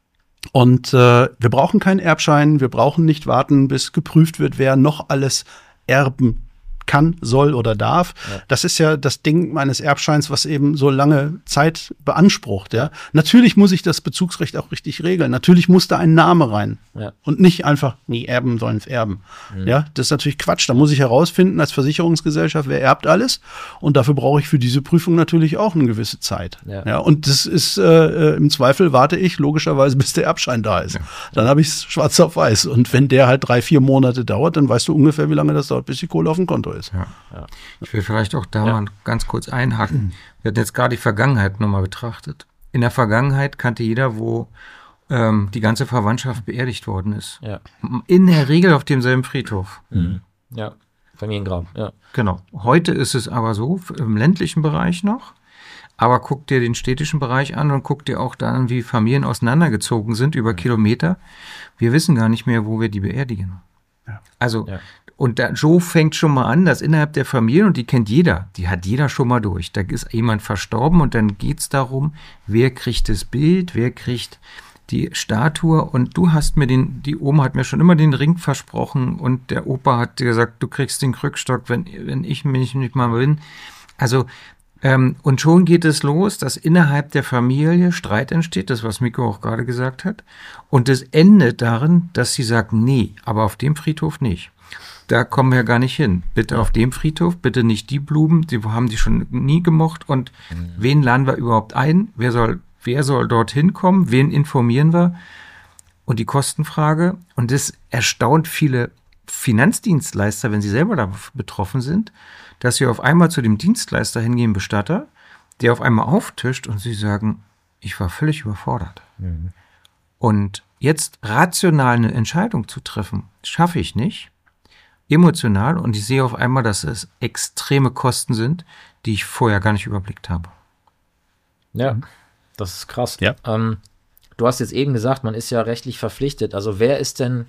Und äh, wir brauchen keinen Erbschein, wir brauchen nicht warten, bis geprüft wird, wer noch alles erben kann, soll oder darf. Ja. Das ist ja das Ding meines Erbscheins, was eben so lange Zeit beansprucht. Ja, natürlich muss ich das Bezugsrecht auch richtig regeln. Natürlich muss da ein Name rein ja. und nicht einfach, nie erben sollen es erben. Mhm. Ja, das ist natürlich Quatsch. Da muss ich herausfinden als Versicherungsgesellschaft, wer erbt alles. Und dafür brauche ich für diese Prüfung natürlich auch eine gewisse Zeit. Ja, ja und das ist äh, im Zweifel warte ich logischerweise, bis der Erbschein da ist. Ja. Dann habe ich es schwarz auf weiß. Und wenn der halt drei, vier Monate dauert, dann weißt du ungefähr, wie lange das dauert, bis die Kohle auf dem Konto ist. Ja. Ja. Ich will vielleicht auch da ja. mal ganz kurz einhaken. Wir hatten jetzt gerade die Vergangenheit nochmal betrachtet. In der Vergangenheit kannte jeder, wo ähm, die ganze Verwandtschaft beerdigt worden ist. Ja. In der Regel auf demselben Friedhof. Mhm. Ja, Familiengrab. Ja. Genau. Heute ist es aber so, im ländlichen Bereich noch. Aber guck dir den städtischen Bereich an und guck dir auch da an, wie Familien auseinandergezogen sind über mhm. Kilometer. Wir wissen gar nicht mehr, wo wir die beerdigen. Ja. Also ja. Und da, so fängt schon mal an, dass innerhalb der Familie, und die kennt jeder, die hat jeder schon mal durch, da ist jemand verstorben und dann geht's darum, wer kriegt das Bild, wer kriegt die Statue, und du hast mir den, die Oma hat mir schon immer den Ring versprochen und der Opa hat gesagt, du kriegst den Krückstock, wenn, wenn ich mich nicht mal bin. Also, ähm, und schon geht es los, dass innerhalb der Familie Streit entsteht, das, was Miko auch gerade gesagt hat, und es endet darin, dass sie sagt, nee, aber auf dem Friedhof nicht. da kommen wir gar nicht hin. Bitte ja. auf dem Friedhof, bitte nicht die Blumen, die haben die schon nie gemocht. Und mhm. wen laden wir überhaupt ein? Wer soll, wer soll dorthin kommen? Wen informieren wir? Und die Kostenfrage. Und das erstaunt viele Finanzdienstleister, wenn sie selber da betroffen sind, dass sie auf einmal zu dem Dienstleister hingehen, Bestatter, der auf einmal auftischt und sie sagen, ich war völlig überfordert. Mhm. Und jetzt rational eine Entscheidung zu treffen, schaffe ich nicht. Emotional, und ich sehe auf einmal, dass es extreme Kosten sind, die ich vorher gar nicht überblickt habe. Ja, das ist krass. Ja. Ähm, du hast jetzt eben gesagt, man ist ja rechtlich verpflichtet. Also wer ist denn,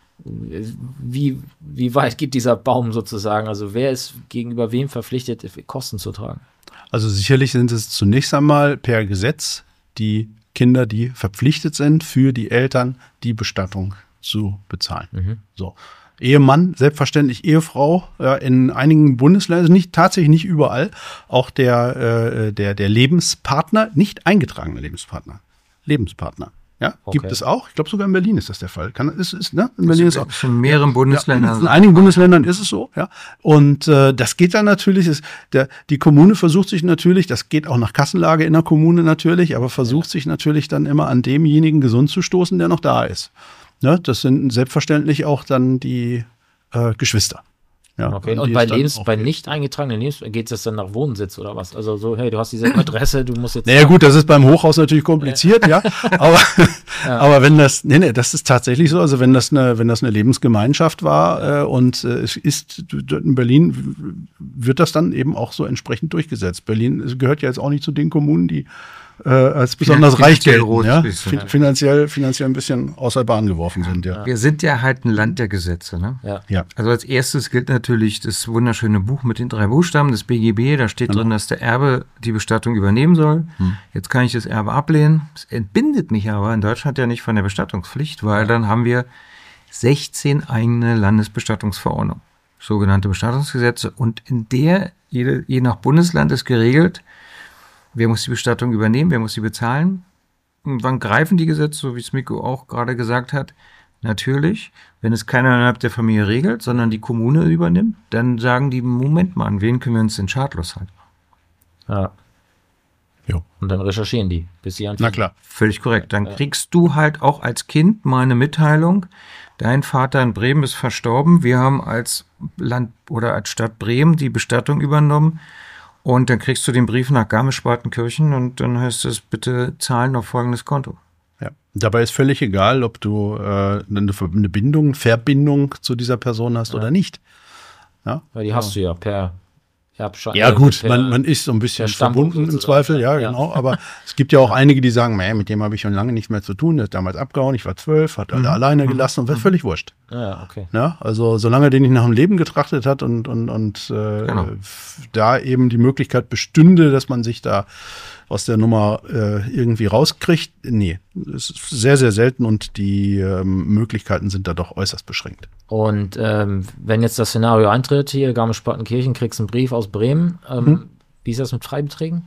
wie, wie weit geht dieser Baum sozusagen? Also wer ist gegenüber wem verpflichtet, Kosten zu tragen? Also sicherlich sind es zunächst einmal per Gesetz die Kinder, die verpflichtet sind, für die Eltern die Bestattung zu bezahlen. Mhm. So. Ehemann, selbstverständlich Ehefrau, ja, in einigen Bundesländern, nicht tatsächlich nicht überall, auch der, äh, der, der Lebenspartner, nicht eingetragene Lebenspartner, Lebenspartner, ja, okay. Gibt es auch. Ich glaube, sogar in Berlin ist das der Fall. Kann, ist, ist, ne? In Berlin ist auch. In mehreren Bundesländern. Ja, in einigen Bundesländern ist es so, ja. Und äh, das geht dann natürlich, ist, der, die Kommune versucht sich natürlich, das geht auch nach Kassenlage in der Kommune natürlich, aber versucht ja. sich natürlich dann immer an demjenigen gesund zu stoßen, der noch da ist. Ne? Das sind selbstverständlich auch dann die äh, Geschwister. Ja, okay. Und bei, Lebens-, bei nicht eingetragenen Lebensmitteln geht es dann nach Wohnsitz oder was? Also so, hey, du hast diese Adresse, du musst jetzt... Naja gut, das ist beim Hochhaus natürlich kompliziert, ja. Aber, ja. aber wenn das, nee, nee, das ist tatsächlich so, also wenn das eine, wenn das eine Lebensgemeinschaft war äh, und äh, es ist, in Berlin wird das dann eben auch so entsprechend durchgesetzt. Berlin gehört ja jetzt auch nicht zu den Kommunen, die äh, als besonders reich gelten, ja? Fin- finanziell, finanziell ein bisschen außer Bahn geworfen sind, ja. Wir sind ja halt ein Land der Gesetze, ne? Ja. ja. Also als erstes gilt natürlich das wunderschöne Buch mit den drei Buchstaben, das B G B, da steht genau. drin, dass der Erbe die Bestattung übernehmen soll. Hm. Jetzt kann ich das Erbe ablehnen. Es entbindet mich aber in Deutschland ja nicht von der Bestattungspflicht, weil dann haben wir sechzehn eigene Landesbestattungsverordnungen, sogenannte Bestattungsgesetze, und in der, jede, je nach Bundesland ist geregelt, wer muss die Bestattung übernehmen, wer muss sie bezahlen? Und wann greifen die Gesetze, so wie es Mikko auch gerade gesagt hat? Natürlich, wenn es keiner innerhalb der Familie regelt, sondern die Kommune übernimmt, dann sagen die, Moment mal, an wen können wir uns denn schadlos halten? Ja. Jo. Und dann recherchieren die, bis sie anfangen. Na klar. Völlig korrekt. Dann kriegst du halt auch als Kind mal eine Mitteilung, dein Vater in Bremen ist verstorben, wir haben als Land oder als Stadt Bremen die Bestattung übernommen. Und dann kriegst du den Brief nach Garmisch-Partenkirchen und dann heißt es, bitte zahlen auf folgendes Konto. Ja. Dabei ist völlig egal, ob du äh, eine, eine Bindung, Verbindung zu dieser Person hast ja. oder nicht. Ja, Weil die hast ja. du ja per Erbschein. Ja gut, per, man, man ist so ein bisschen verbunden im Zweifel, ja, ja genau. Aber es gibt ja auch einige, die sagen, mit dem habe ich schon lange nichts mehr zu tun. Der ist damals abgehauen, ich war zwölf, hat alle mhm. alleine gelassen und war völlig wurscht. Ja, okay. Ja, also solange der nicht nach dem Leben getrachtet hat und, und, und äh, genau. da eben die Möglichkeit bestünde, dass man sich da aus der Nummer äh, irgendwie rauskriegt, nee, es ist sehr, sehr selten und die ähm, Möglichkeiten sind da doch äußerst beschränkt. Und ähm, wenn jetzt das Szenario eintritt, hier Garmisch-Partenkirchen, kriegst einen Brief aus Bremen, ähm, hm. wie ist das mit Freibeträgen?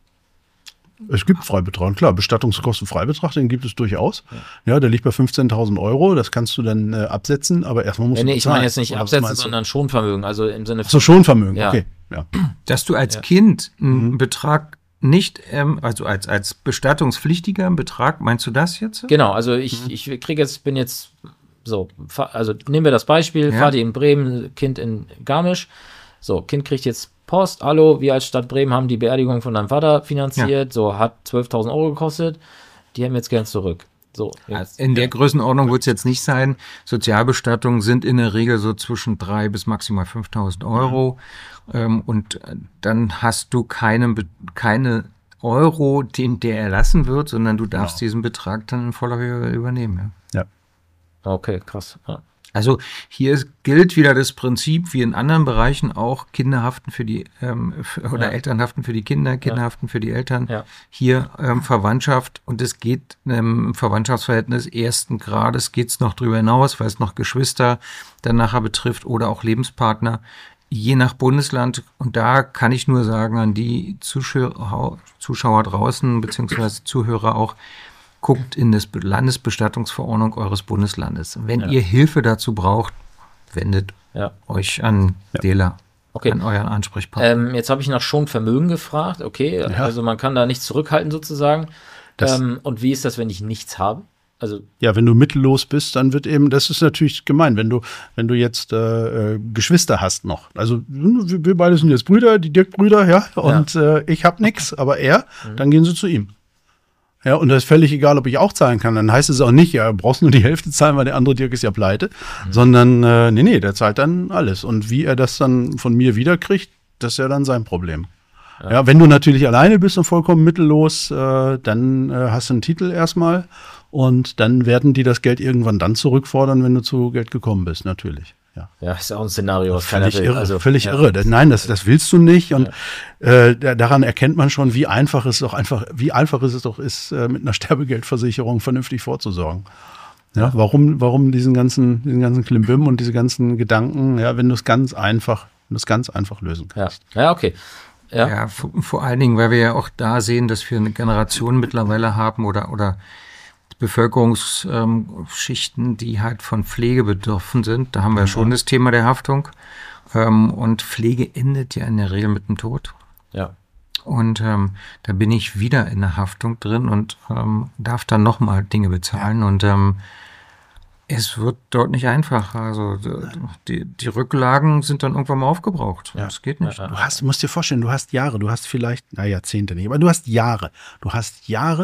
Es gibt Freibetrag, klar, Bestattungskostenfreibetrag, den gibt es durchaus. Ja, ja, der liegt bei fünfzehntausend Euro, das kannst du dann äh, absetzen, aber erstmal musst ja, nee, du ich meine jetzt nicht absetzen, sondern Schonvermögen, also im Sinne von... So, Schonvermögen, ja. okay. Ja. Dass du als ja. Kind einen mhm. Betrag nicht, ähm, also als, als bestattungspflichtiger Betrag, meinst du das jetzt? Genau, also ich, mhm. ich kriege jetzt, bin jetzt so, also nehmen wir das Beispiel, ja. Vati in Bremen, Kind in Garmisch. So, Kind kriegt jetzt Post, hallo, wir als Stadt Bremen haben die Beerdigung von deinem Vater finanziert, ja. so, hat zwölftausend Euro gekostet, die hätten wir jetzt gern zurück. So, jetzt, in der ja. Größenordnung wird es jetzt nicht sein. Sozialbestattungen sind in der Regel so zwischen drei bis maximal fünftausend Euro. Mhm. Ähm, und dann hast du keine, keine Euro, den der erlassen wird, sondern du darfst genau. diesen Betrag dann in voller Höhe übernehmen. Ja. ja. Okay, krass. Ja. Also hier ist, gilt wieder das Prinzip, wie in anderen Bereichen auch, Kinder haften für die, ähm, für, oder ja. Eltern haften für die Kinder, Kinder ja. haften für die Eltern. Ja. Hier ähm, Verwandtschaft, und es geht ähm, im Verwandtschaftsverhältnis ersten Grades, geht's noch drüber hinaus, weil es noch Geschwister dann nachher betrifft oder auch Lebenspartner, je nach Bundesland. Und da kann ich nur sagen an die Zuschauer, Zuschauer draußen, beziehungsweise Zuhörer auch, guckt in das Landesbestattungsverordnung eures Bundeslandes. Wenn ja. ihr Hilfe dazu braucht, wendet ja. euch an ja. Dela, okay. an euren Ansprechpartner. Ähm, jetzt habe ich nach schon Vermögen gefragt. Okay, ja. also man kann da nichts zurückhalten sozusagen. Ähm, und wie ist das, wenn ich nichts habe? Also ja, wenn du mittellos bist, dann wird eben, das ist natürlich gemein, wenn du, wenn du jetzt äh, Geschwister hast noch. Also wir, wir beide sind jetzt Brüder, die Dirk-Brüder, ja, und ja. Äh, ich habe nichts, aber er, mhm. dann gehen sie zu ihm. Ja, und das ist völlig egal, ob ich auch zahlen kann. Dann heißt es auch nicht, ja, du brauchst nur die Hälfte zahlen, weil der andere Dirk ist ja pleite. Mhm. Sondern, äh, nee, nee, der zahlt dann alles. Und wie er das dann von mir wiederkriegt, das ist ja dann sein Problem. Ja, ja wenn du natürlich alleine bist und vollkommen mittellos, äh, dann äh, hast du einen Titel erstmal. Und dann werden die das Geld irgendwann dann zurückfordern, wenn du zu Geld gekommen bist, natürlich. Ja, ja ist auch ein Szenario, was völlig keiner will. irre, also, völlig ja. irre. Nein, das, das willst du nicht. Und ja. äh, daran erkennt man schon, wie einfach es doch einfach, wie einfach es doch ist, äh, mit einer Sterbegeldversicherung vernünftig vorzusorgen. Ja, ja. Warum, warum diesen ganzen, diesen ganzen Klimbim und diese ganzen Gedanken? Ja, wenn du es ganz einfach, wenn du es ganz einfach lösen kannst. Ja, ja okay. Ja, ja vor, vor allen Dingen, weil wir ja auch da sehen, dass wir eine Generation mittlerweile haben oder oder Bevölkerungsschichten, ähm, die halt von Pflege betroffen sind. Da haben wir ja schon das Thema der Haftung. Ähm, und Pflege endet ja in der Regel mit dem Tod. Ja. Und ähm, da bin ich wieder in der Haftung drin und ähm, darf dann nochmal Dinge bezahlen. Und ähm, es wird dort nicht einfacher. Also die, die Rücklagen sind dann irgendwann mal aufgebraucht. Ja. Das geht nicht. Du hast, musst dir vorstellen, du hast Jahre, du hast vielleicht, na Jahrzehnte nicht, aber du hast Jahre. Du hast Jahre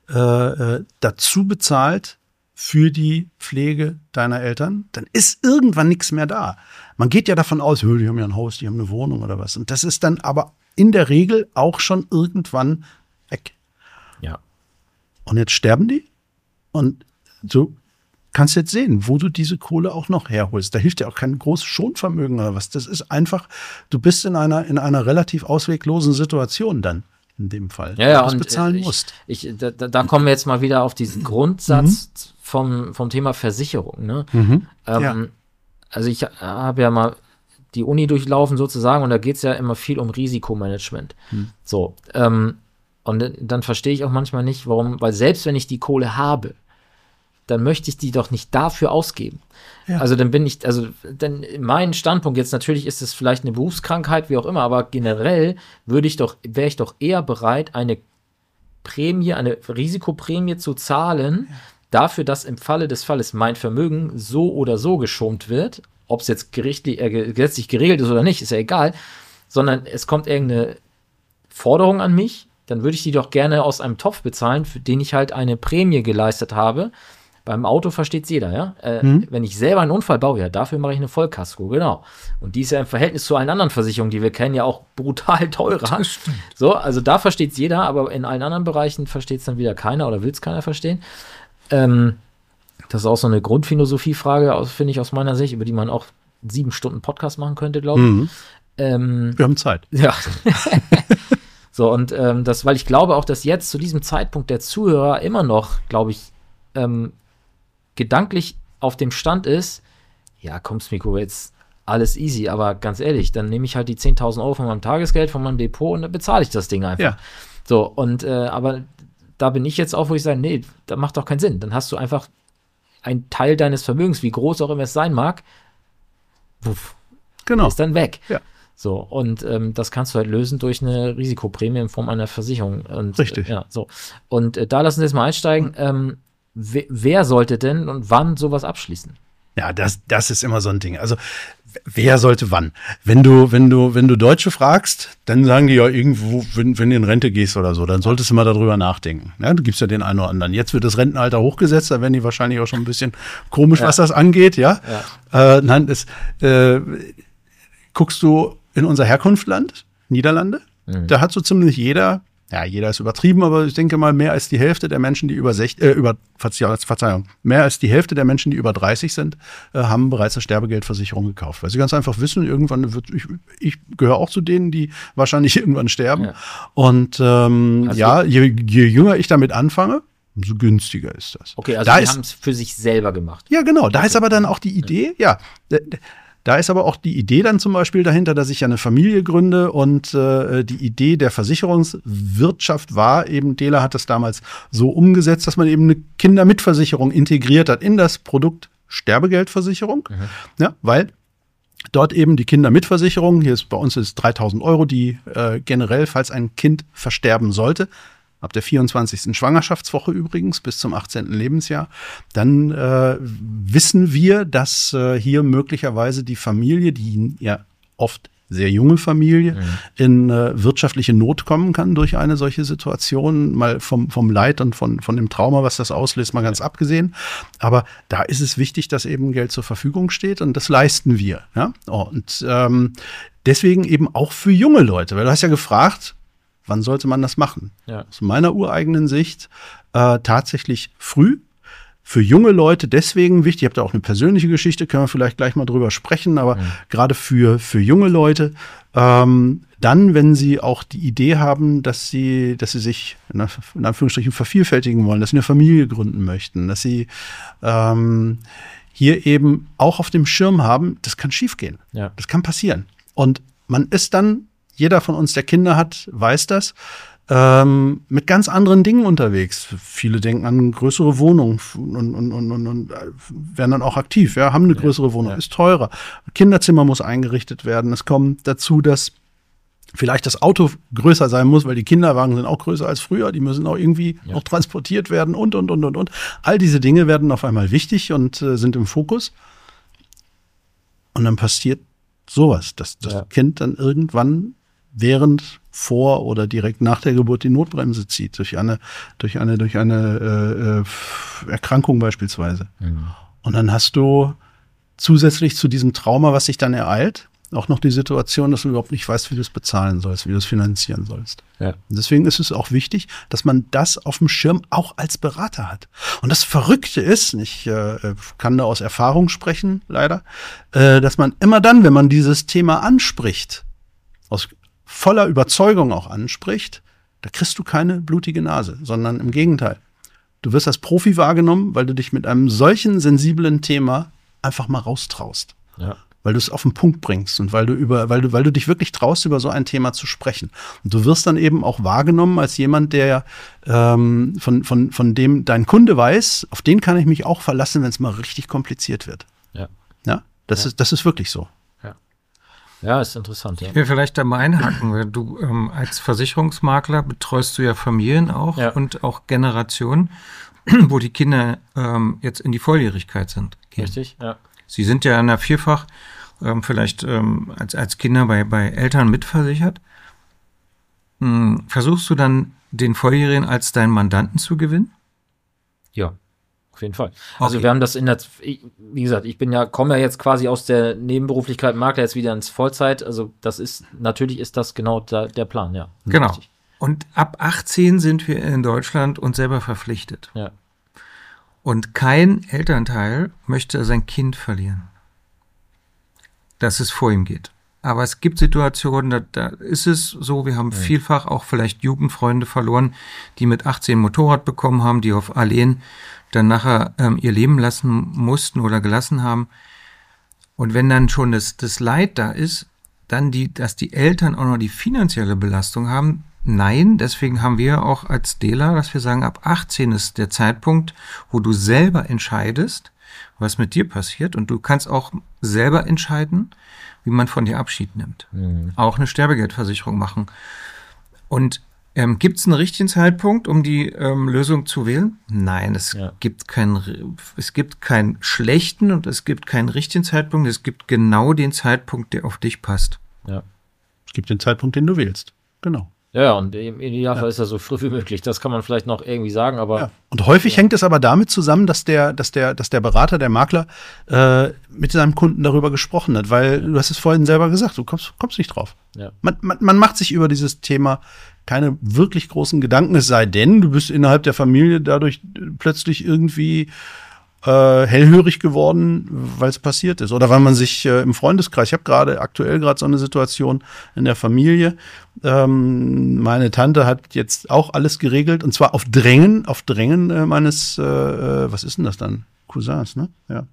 Äh, dazu bezahlt für die Pflege deiner Eltern, dann ist irgendwann nichts mehr da. Man geht ja davon aus, die haben ja ein Haus, die haben eine Wohnung oder was. Und das ist dann aber in der Regel auch schon irgendwann weg. Ja. Und jetzt sterben die und du kannst jetzt sehen, wo du diese Kohle auch noch herholst. Da hilft ja auch kein großes Schonvermögen oder was. Das ist einfach, du bist in einer, in einer relativ ausweglosen Situation dann. In dem Fall, ja, ja, du das und bezahlen ich, musst. Ich, da, da kommen wir jetzt mal wieder auf diesen Grundsatz mhm. vom, vom Thema Versicherung. Ne? Mhm. Ähm, ja. Also ich habe ja mal die Uni durchlaufen sozusagen und da geht es ja immer viel um Risikomanagement. Mhm. So, ähm, und dann verstehe ich auch manchmal nicht, warum, weil selbst wenn ich die Kohle habe, dann möchte ich die doch nicht dafür ausgeben. Ja. Also dann bin ich, also denn mein Standpunkt jetzt, natürlich ist es vielleicht eine Berufskrankheit, wie auch immer, aber generell würde ich doch, wäre ich doch eher bereit, eine Prämie, eine Risikoprämie zu zahlen, ja. dafür, dass im Falle des Falles mein Vermögen so oder so geschont wird, ob es jetzt gerichtlich, äh, gesetzlich geregelt ist oder nicht, ist ja egal, sondern es kommt irgendeine Forderung an mich, dann würde ich die doch gerne aus einem Topf bezahlen, für den ich halt eine Prämie geleistet habe. Beim Auto versteht es jeder, ja. Äh, hm. Wenn ich selber einen Unfall baue, ja, dafür mache ich eine Vollkasko, genau. Und die ist ja im Verhältnis zu allen anderen Versicherungen, die wir kennen, ja auch brutal teurer. So, also da versteht es jeder, aber in allen anderen Bereichen versteht es dann wieder keiner oder will es keiner verstehen. Ähm, das ist auch so eine Grundphilosophiefrage, finde ich aus meiner Sicht, über die man auch sieben Stunden Podcast machen könnte, glaube ich. Mhm. Ähm, wir haben Zeit. Ja. So, und ähm, das, weil ich glaube auch, dass jetzt zu diesem Zeitpunkt der Zuhörer immer noch, glaube ich, ähm, gedanklich auf dem Stand ist, ja, kommst Miko, jetzt alles easy, aber ganz ehrlich, dann nehme ich halt die zehntausend Euro von meinem Tagesgeld, von meinem Depot und dann bezahle ich das Ding einfach. Ja. So, und äh, aber da bin ich jetzt auch, wo ich sage, nee, das macht doch keinen Sinn. Dann hast du einfach einen Teil deines Vermögens, wie groß auch immer es sein mag, wuff, genau. ist dann weg. Ja. So, und ähm, das kannst du halt lösen durch eine Risikoprämie in Form einer Versicherung. Und, Richtig. Äh, ja, so. Und äh, da lassen wir jetzt mal einsteigen. Ähm, wer, wer sollte denn und wann sowas abschließen? Ja, das, das ist immer so ein Ding. Also, wer sollte wann? Wenn du, wenn du, wenn du Deutsche fragst, dann sagen die ja irgendwo, wenn, wenn du in Rente gehst oder so, dann solltest du mal darüber nachdenken. Ja, du gibst ja den einen oder anderen. Jetzt wird das Rentenalter hochgesetzt, da werden die wahrscheinlich auch schon ein bisschen komisch, ja. was das angeht, ja. ja. Äh, nein, das, äh, guckst du in unser Herkunftsland, Niederlande, mhm. da hat so ziemlich jeder, ja, jeder ist übertrieben, aber ich denke mal, mehr als die Hälfte der Menschen, die über sechzig, äh, über, Verzeihung, mehr als die Hälfte der Menschen, die über dreißig sind, äh, haben bereits eine Sterbegeldversicherung gekauft. Weil sie ganz einfach wissen, irgendwann wird, ich, ich gehöre auch zu denen, die wahrscheinlich irgendwann sterben. Ja. Und ähm, also ja, je, je jünger ich damit anfange, umso günstiger ist das. Okay, also da die haben es für sich selber gemacht. Ja, genau. Da okay. ist aber dann auch die Idee, ja, ja Da ist aber auch die Idee dann zum Beispiel dahinter, dass ich ja eine Familie gründe und äh, die Idee der Versicherungswirtschaft war eben, Dela hat das damals so umgesetzt, dass man eben eine Kindermitversicherung integriert hat in das Produkt Sterbegeldversicherung. Mhm. Ja, weil Dort eben die Kindermitversicherung. Hier ist bei uns ist dreitausend Euro, die äh, generell, falls ein Kind versterben sollte, ab der vierundzwanzigsten Schwangerschaftswoche übrigens, bis zum achtzehnten Lebensjahr, dann äh, wissen wir, dass äh, hier möglicherweise die Familie, die ja oft sehr junge Familie, mhm. in äh, wirtschaftliche Not kommen kann durch eine solche Situation, mal vom, vom Leid und von, von dem Trauma, was das auslöst, mal ganz abgesehen. Aber da ist es wichtig, dass eben Geld zur Verfügung steht und das leisten wir. Ja? Und ähm, deswegen eben auch für junge Leute, weil du hast ja gefragt, wann sollte man das machen? Ja. Aus meiner ureigenen Sicht äh, tatsächlich früh. Für junge Leute deswegen wichtig, ich habe da auch eine persönliche Geschichte, können wir vielleicht gleich mal drüber sprechen, aber mhm. gerade für, für junge Leute, ähm, dann, wenn sie auch die Idee haben, dass sie, dass sie sich in, in Anführungsstrichen vervielfältigen wollen, dass sie eine Familie gründen möchten, dass sie ähm, hier eben auch auf dem Schirm haben, das kann schiefgehen. Ja. Das kann passieren. Und man ist dann, jeder von uns, der Kinder hat, weiß das, Ähm, mit ganz anderen Dingen unterwegs. Viele denken an größere Wohnungen und, und, und, und, und werden dann auch aktiv, ja, haben eine ja, größere Wohnung, ja. ist teurer. Kinderzimmer muss eingerichtet werden. Es kommt dazu, dass vielleicht das Auto größer sein muss, weil die Kinderwagen sind auch größer als früher. Die müssen auch irgendwie ja. auch transportiert werden und, und, und, und, und. All diese Dinge werden auf einmal wichtig und äh, sind im Fokus. Und dann passiert sowas, dass das ja. Kind dann irgendwann während, vor oder direkt nach der Geburt die Notbremse zieht, durch eine, durch eine, durch eine äh, Erkrankung beispielsweise. Mhm. Und dann hast du zusätzlich zu diesem Trauma, was sich dann ereilt, auch noch die Situation, dass du überhaupt nicht weißt, wie du es bezahlen sollst, wie du es finanzieren sollst. Ja. Und deswegen ist es auch wichtig, dass man das auf dem Schirm auch als Berater hat. Und das Verrückte ist, ich äh, kann da aus Erfahrung sprechen, leider, äh, dass man immer dann, wenn man dieses Thema anspricht, aus voller Überzeugung auch anspricht, da kriegst du keine blutige Nase, sondern im Gegenteil. Du wirst als Profi wahrgenommen, weil du dich mit einem solchen sensiblen Thema einfach mal raustraust. Ja. Weil du es auf den Punkt bringst und weil du über, weil du, weil du dich wirklich traust, über so ein Thema zu sprechen. Und du wirst dann eben auch wahrgenommen als jemand, der ähm, von, von, von dem dein Kunde weiß, auf den kann ich mich auch verlassen, wenn es mal richtig kompliziert wird. Ja. Ja, das ja. ist, das ist wirklich so. Ja, ist interessant. Ja. Ich will vielleicht da mal einhaken, weil du ähm, als Versicherungsmakler betreust du ja Familien auch ja. und auch Generationen, wo die Kinder ähm, jetzt in die Volljährigkeit sind. Gehen. Richtig, ja. Sie sind ja in der Vierfach ähm, vielleicht ähm, als, als Kinder bei, bei Eltern mitversichert. Hm, versuchst du dann den Volljährigen als deinen Mandanten zu gewinnen? Ja. Auf jeden Fall. Also okay. wir haben das in der, wie gesagt, ich bin ja, komme ja jetzt quasi aus der Nebenberuflichkeit Makler jetzt wieder ins Vollzeit. Also das ist, natürlich ist das genau der, der Plan, ja. Genau. Richtig. Und ab achtzehn sind wir in Deutschland uns selber verpflichtet. Ja. Und kein Elternteil möchte sein Kind verlieren, dass es vor ihm geht. Aber es gibt Situationen, da, da ist es so, wir haben ja. vielfach auch vielleicht Jugendfreunde verloren, die mit achtzehn Motorrad bekommen haben, die auf Alleen dann nachher ähm, ihr Leben lassen mussten oder gelassen haben. Und wenn dann schon das, das Leid da ist, dann die, dass die Eltern auch noch die finanzielle Belastung haben, nein, deswegen haben wir auch als Dealer, dass wir sagen, ab achtzehn ist der Zeitpunkt, wo du selber entscheidest, was mit dir passiert und du kannst auch selber entscheiden, wie man von dir Abschied nimmt. Mhm. Auch eine Sterbegeldversicherung machen. Und Ähm, gibt es einen richtigen Zeitpunkt, um die ähm, Lösung zu wählen? Nein, es ja. gibt keinen, es gibt keinen schlechten und es gibt keinen richtigen Zeitpunkt. Es gibt genau den Zeitpunkt, der auf dich passt. Ja. Es gibt den Zeitpunkt, den du wählst. Genau. Ja, und im Idealfall ja. ist das so früh wie möglich. Das kann man vielleicht noch irgendwie sagen, aber. Ja. Und häufig ja. hängt es aber damit zusammen, dass der, dass der, dass der Berater, der Makler äh, mit seinem Kunden darüber gesprochen hat, weil du hast es vorhin selber gesagt, du kommst, kommst nicht drauf. Ja. Man, man, man macht sich über dieses Thema keine wirklich großen Gedanken, es sei denn, du bist innerhalb der Familie dadurch plötzlich irgendwie äh, hellhörig geworden, weil es passiert ist. Oder weil man sich äh, im Freundeskreis, ich habe gerade aktuell gerade so eine Situation in der Familie, ähm, meine Tante hat jetzt auch alles geregelt und zwar auf Drängen, auf Drängen äh, meines, äh, was ist denn das dann? Cousins, ne? Ja.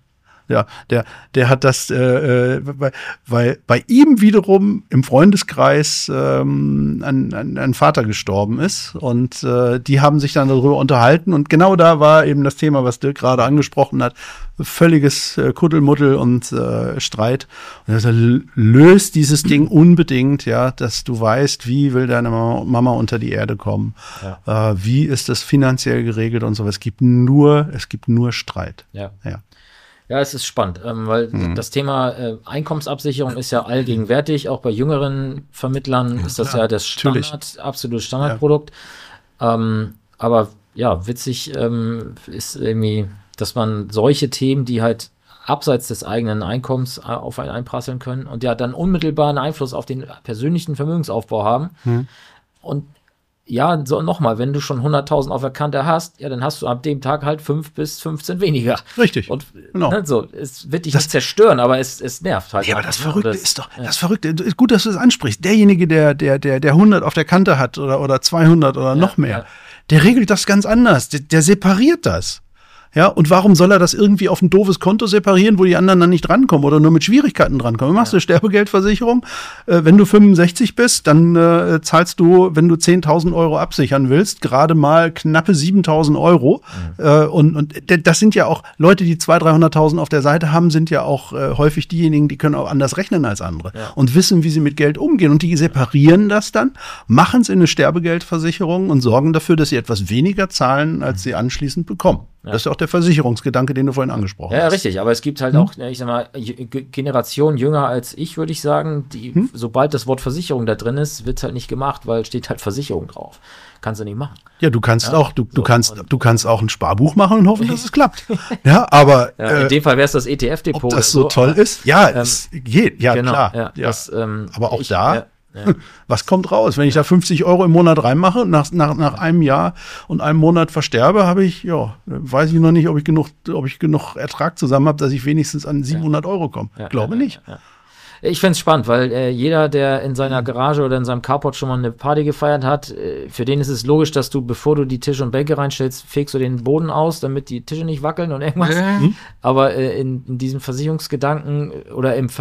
Ja, der, der hat das, äh, weil, weil bei ihm wiederum im Freundeskreis ähm, ein, ein, ein Vater gestorben ist und äh, die haben sich dann darüber unterhalten und genau da war eben das Thema, was Dirk gerade angesprochen hat, völliges äh, Kuddelmuddel und äh, Streit. Und er sagt, löst dieses Ding unbedingt, ja, dass du weißt, wie will deine Mama unter die Erde kommen, ja. äh, wie ist das finanziell geregelt und so. Es gibt nur, es gibt nur Streit. Ja. Ja. Ja, es ist spannend, ähm, weil mhm. das Thema äh, Einkommensabsicherung ist ja allgegenwärtig. Auch bei jüngeren Vermittlern ja, ist das klar. ja das Standard, absolute Standardprodukt. Ja. Ähm, aber ja, witzig ähm, ist irgendwie, dass man solche Themen, die halt abseits des eigenen Einkommens auf einen einprasseln können und ja dann unmittelbaren Einfluss auf den persönlichen Vermögensaufbau haben. Mhm. Und ja, so nochmal, wenn du schon hunderttausend auf der Kante hast, ja, dann hast du ab dem Tag halt fünf bis fünfzehn weniger. Richtig. Und genau. ne, so, es wird dich das nicht zerstören, aber es, es nervt halt. Ja, aber das Verrückte das, ist doch, ja. das Verrückte, ist gut, dass du das ansprichst. Derjenige, der, der, der, der hundert auf der Kante hat oder, oder zweihundert oder ja, noch mehr, ja. der regelt das ganz anders. Der, der separiert das. Ja, und warum soll er das irgendwie auf ein doofes Konto separieren, wo die anderen dann nicht drankommen oder nur mit Schwierigkeiten drankommen? Du machst eine Sterbegeldversicherung. Äh, wenn du fünfundsechzig bist, dann äh, zahlst du, wenn du zehntausend Euro absichern willst, gerade mal knappe siebentausend Euro. Mhm. Äh, und, und das sind ja auch Leute, die zweihunderttausend, dreihunderttausend auf der Seite haben, sind ja auch äh, häufig diejenigen, die können auch anders rechnen als andere ja. und wissen, wie sie mit Geld umgehen. Und die separieren das dann, machen es in eine Sterbegeldversicherung und sorgen dafür, dass sie etwas weniger zahlen, als mhm. sie anschließend bekommen. Ja. Das ist ja auch der Versicherungsgedanke, den du vorhin angesprochen ja, hast. Ja, richtig. Aber es gibt halt hm. auch, ich sag mal, Generationen jünger als ich, würde ich sagen, die, hm? sobald das Wort Versicherung da drin ist, wird es halt nicht gemacht, weil steht halt Versicherung drauf. Kannst du nicht machen. Ja, du kannst ja? auch, du, du so, kannst, du kannst auch ein Sparbuch machen und hoffen, dass es klappt. Ja, aber ja, in äh, dem Fall wäre es das E T F-Depot. Ob das so, so toll ist? Ja, ähm, es geht, ja genau, klar. Ja, ja. Das, ähm, aber auch ich, da. Ja. Ja. Was kommt raus? Wenn ich da fünfzig Euro im Monat reinmache, nach, nach, nach einem Jahr und einem Monat versterbe, habe ich, ja, weiß ich noch nicht, ob ich genug, ob ich genug Ertrag zusammen habe, dass ich wenigstens an siebenhundert ja. Euro komme. Ja, Glaube ja, nicht. Ja, ja. Ich finde es spannend, weil äh, jeder, der in seiner Garage oder in seinem Carport schon mal eine Party gefeiert hat, äh, für den ist es logisch, dass du, bevor du die Tische und Bänke reinstellst, fegst du den Boden aus, damit die Tische nicht wackeln und irgendwas. Mhm. Aber äh, in, in diesem Versicherungsgedanken oder im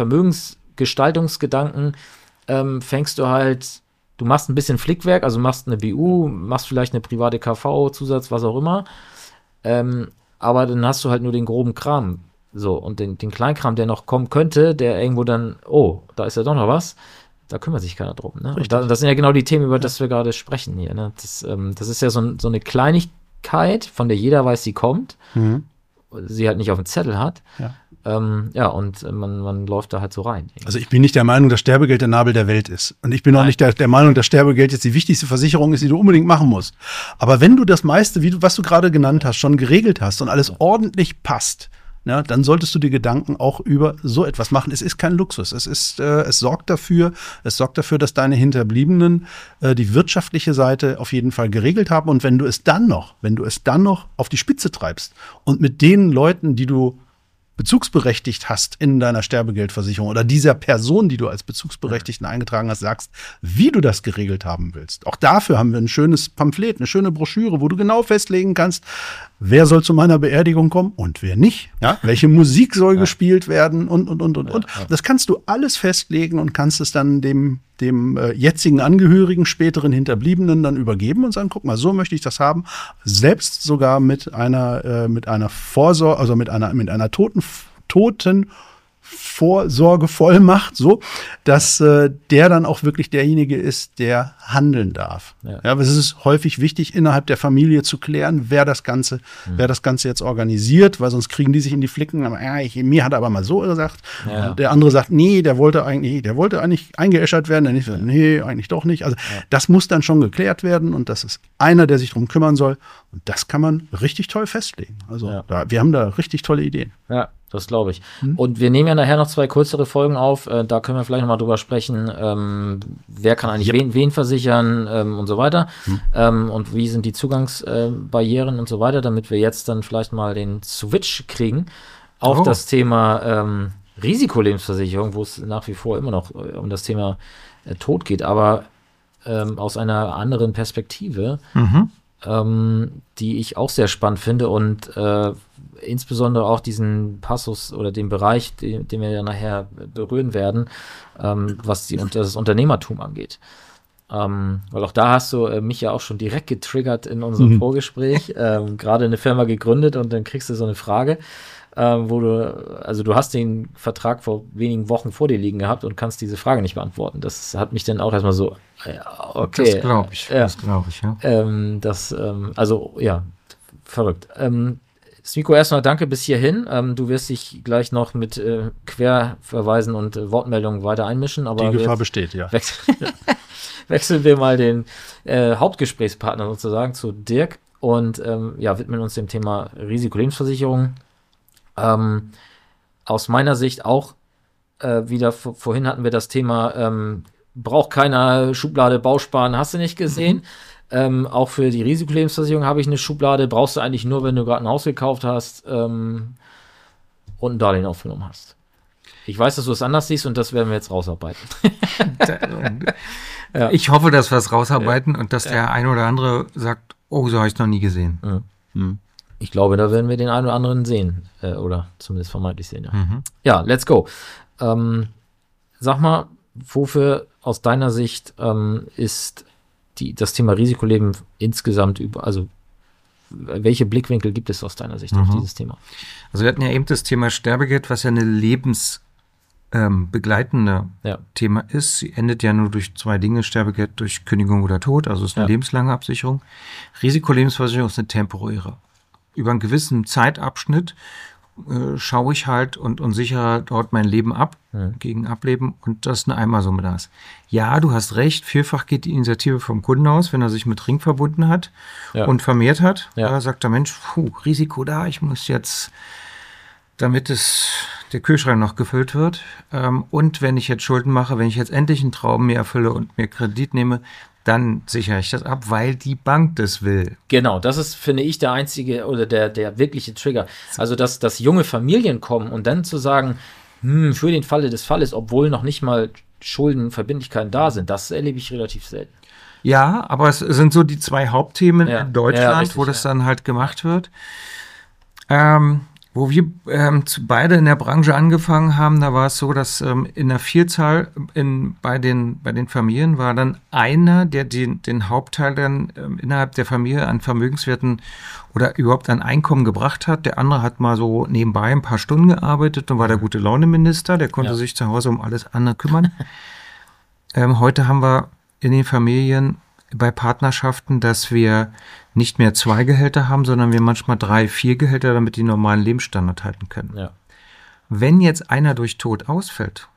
Vermögensgestaltungsgedanken ähm, fängst du halt, du machst ein bisschen Flickwerk, also machst eine B U, machst vielleicht eine private K V, Zusatz, was auch immer. Ähm, aber dann hast du halt nur den groben Kram. So, und den, den Kleinkram, der noch kommen könnte, der irgendwo dann, oh, da ist ja doch noch was, da kümmert sich keiner drum. Ne? Und da, das sind ja genau die Themen, über ja. das wir gerade sprechen hier. Ne? Das, ähm, das ist ja so, so eine Kleinigkeit, von der jeder weiß, sie kommt, mhm. sie halt nicht auf dem Zettel hat. Ja. Ähm, ja, und man, man läuft da halt so rein. Also ich bin nicht der Meinung, dass Sterbegeld der Nabel der Welt ist. Und ich bin Nein. auch nicht der, der Meinung, dass Sterbegeld jetzt die wichtigste Versicherung ist, die du unbedingt machen musst. Aber wenn du das meiste, wie du, was du gerade genannt hast, schon geregelt hast und alles ja. ordentlich passt, ja, dann solltest du dir Gedanken auch über so etwas machen. Es ist kein Luxus. Es ist, äh, es sorgt dafür, es sorgt dafür, dass deine Hinterbliebenen äh, die wirtschaftliche Seite auf jeden Fall geregelt haben. Und wenn du es dann noch, wenn du es dann noch auf die Spitze treibst und mit den Leuten, die du bezugsberechtigt hast in deiner Sterbegeldversicherung oder dieser Person, die du als Bezugsberechtigten eingetragen hast, sagst, wie du das geregelt haben willst. Auch dafür haben wir ein schönes Pamphlet, eine schöne Broschüre, wo du genau festlegen kannst, wer soll zu meiner Beerdigung kommen und wer nicht. Ja? Welche Musik soll ja. gespielt werden und, und, und, und, und. Ja, ja. Das kannst du alles festlegen und kannst es dann dem, dem äh, jetzigen Angehörigen, späteren Hinterbliebenen dann übergeben und sagen, guck mal, so möchte ich das haben. Selbst sogar mit einer, äh, mit einer Vorsorge, also mit einer, mit einer Toten, Toten Vorsorgevollmacht, so, dass äh, der dann auch wirklich derjenige ist, der handeln darf. Ja. Ja, aber es ist häufig wichtig, innerhalb der Familie zu klären, wer das Ganze, mhm. wer das Ganze jetzt organisiert, weil sonst kriegen die sich in die Flicken. Aber, ja, ich, mir hat er aber mal so gesagt. Ja. Der andere sagt, nee, der wollte eigentlich, der wollte eigentlich eingeäschert werden. Der nicht, nee, eigentlich doch nicht. Also ja. das muss dann schon geklärt werden und das ist einer, der sich drum kümmern soll. Und das kann man richtig toll festlegen. Also ja. da, wir haben da richtig tolle Ideen. Ja. Das glaube ich. Hm. Und wir nehmen ja nachher noch zwei kürzere Folgen auf. Äh, da können wir vielleicht noch mal drüber sprechen, ähm, wer kann eigentlich yep. wen, wen versichern ähm, und so weiter. Hm. Ähm, und wie sind die Zugangsbarrieren äh, und so weiter, damit wir jetzt dann vielleicht mal den Switch kriegen auf oh. das Thema ähm, Risikolebensversicherung, wo es nach wie vor immer noch äh, um das Thema äh, Tod geht, aber ähm, aus einer anderen Perspektive. Mhm. ähm, die ich auch sehr spannend finde und äh, insbesondere auch diesen Passus oder den Bereich, den, den wir ja nachher berühren werden, ähm, was die, das Unternehmertum angeht. Ähm, weil auch da hast du äh, mich ja auch schon direkt getriggert in unserem mhm. Vorgespräch, ähm, gerade eine Firma gegründet und dann kriegst du so eine Frage, äh, wo du, also du hast den Vertrag vor wenigen Wochen vor dir liegen gehabt und kannst diese Frage nicht beantworten. Das hat mich dann auch erstmal so, äh, okay. Das glaube ich, äh, das glaube ich, ja. Ähm, das, ähm, also, ja, verrückt. Ähm, Smiko, erstmal danke bis hierhin. Ähm, du wirst dich gleich noch mit äh, Querverweisen und äh, Wortmeldungen weiter einmischen. Aber die Gefahr besteht, ja. Wechsel ja. Wechseln wir mal den äh, Hauptgesprächspartner sozusagen zu Dirk und ähm, ja, widmen uns dem Thema Risikolebensversicherung. Ähm, aus meiner Sicht auch äh, wieder, vor, vorhin hatten wir das Thema, ähm, braucht keiner Schublade Bausparen, hast du nicht gesehen. Mhm. Ähm, auch für die Risikolebensversicherung habe ich eine Schublade, brauchst du eigentlich nur, wenn du gerade ein Haus gekauft hast ähm, und ein Darlehen aufgenommen hast. Ich weiß, dass du es anders siehst und das werden wir jetzt rausarbeiten. ja. Ich hoffe, dass wir es rausarbeiten ja. und dass ja. der ein oder andere sagt, oh, so habe ich es noch nie gesehen. Mhm. Mhm. Ich glaube, da werden wir den einen oder anderen sehen äh, oder zumindest vermeintlich sehen. Ja, mhm. ja let's go. Ähm, sag mal, wofür aus deiner Sicht ähm, ist Die, das Thema Risikoleben insgesamt über, also welche Blickwinkel gibt es aus deiner Sicht mhm. auf dieses Thema? Also wir hatten ja eben das Thema Sterbegeld, was ja eine lebensbegleitende ähm, ja. Thema ist. Sie endet ja nur durch zwei Dinge, Sterbegeld durch Kündigung oder Tod, also es ist eine ja. lebenslange Absicherung. Risikolebensversicherung ist eine temporäre. Über einen gewissen Zeitabschnitt äh, schaue ich halt und, und sichere dort mein Leben ab, ja. gegen Ableben und das ist eine Einmalsumme da ist. Ja, du hast recht, vielfach geht die Initiative vom Kunden aus, wenn er sich mit Ring verbunden hat ja. und vermehrt hat. Ja. Da sagt der Mensch, puh, Risiko da, ich muss jetzt, damit es der Kühlschrank noch gefüllt wird. Ähm, und wenn ich jetzt Schulden mache, wenn ich jetzt endlich einen Traum mir erfülle und mir Kredit nehme, dann sichere ich das ab, weil die Bank das will. Genau, das ist, finde ich, der einzige oder der, der wirkliche Trigger. Also, dass, dass junge Familien kommen und dann zu sagen, hm, für den Falle des Falles, obwohl noch nicht mal Schulden, Verbindlichkeiten da sind, das erlebe ich relativ selten. Ja, aber es sind so die zwei Hauptthemen ja. in Deutschland, ja, richtig, wo das ja. dann halt gemacht wird. Ähm, Wo wir ähm, beide in der Branche angefangen haben, da war es so, dass ähm, in der Vielzahl in, bei, den, bei den Familien war dann einer, der den, den Hauptteil dann ähm, innerhalb der Familie an Vermögenswerten oder überhaupt an Einkommen gebracht hat. Der andere hat mal so nebenbei ein paar Stunden gearbeitet und war der Gute-Laune-Minister. Der konnte ja. sich zu Hause um alles andere kümmern. ähm, heute haben wir in den Familien bei Partnerschaften, dass wir nicht mehr zwei Gehälter haben, sondern wir manchmal drei, vier Gehälter, damit die normalen Lebensstandard halten können. Ja. Wenn jetzt einer durch Tod ausfällt,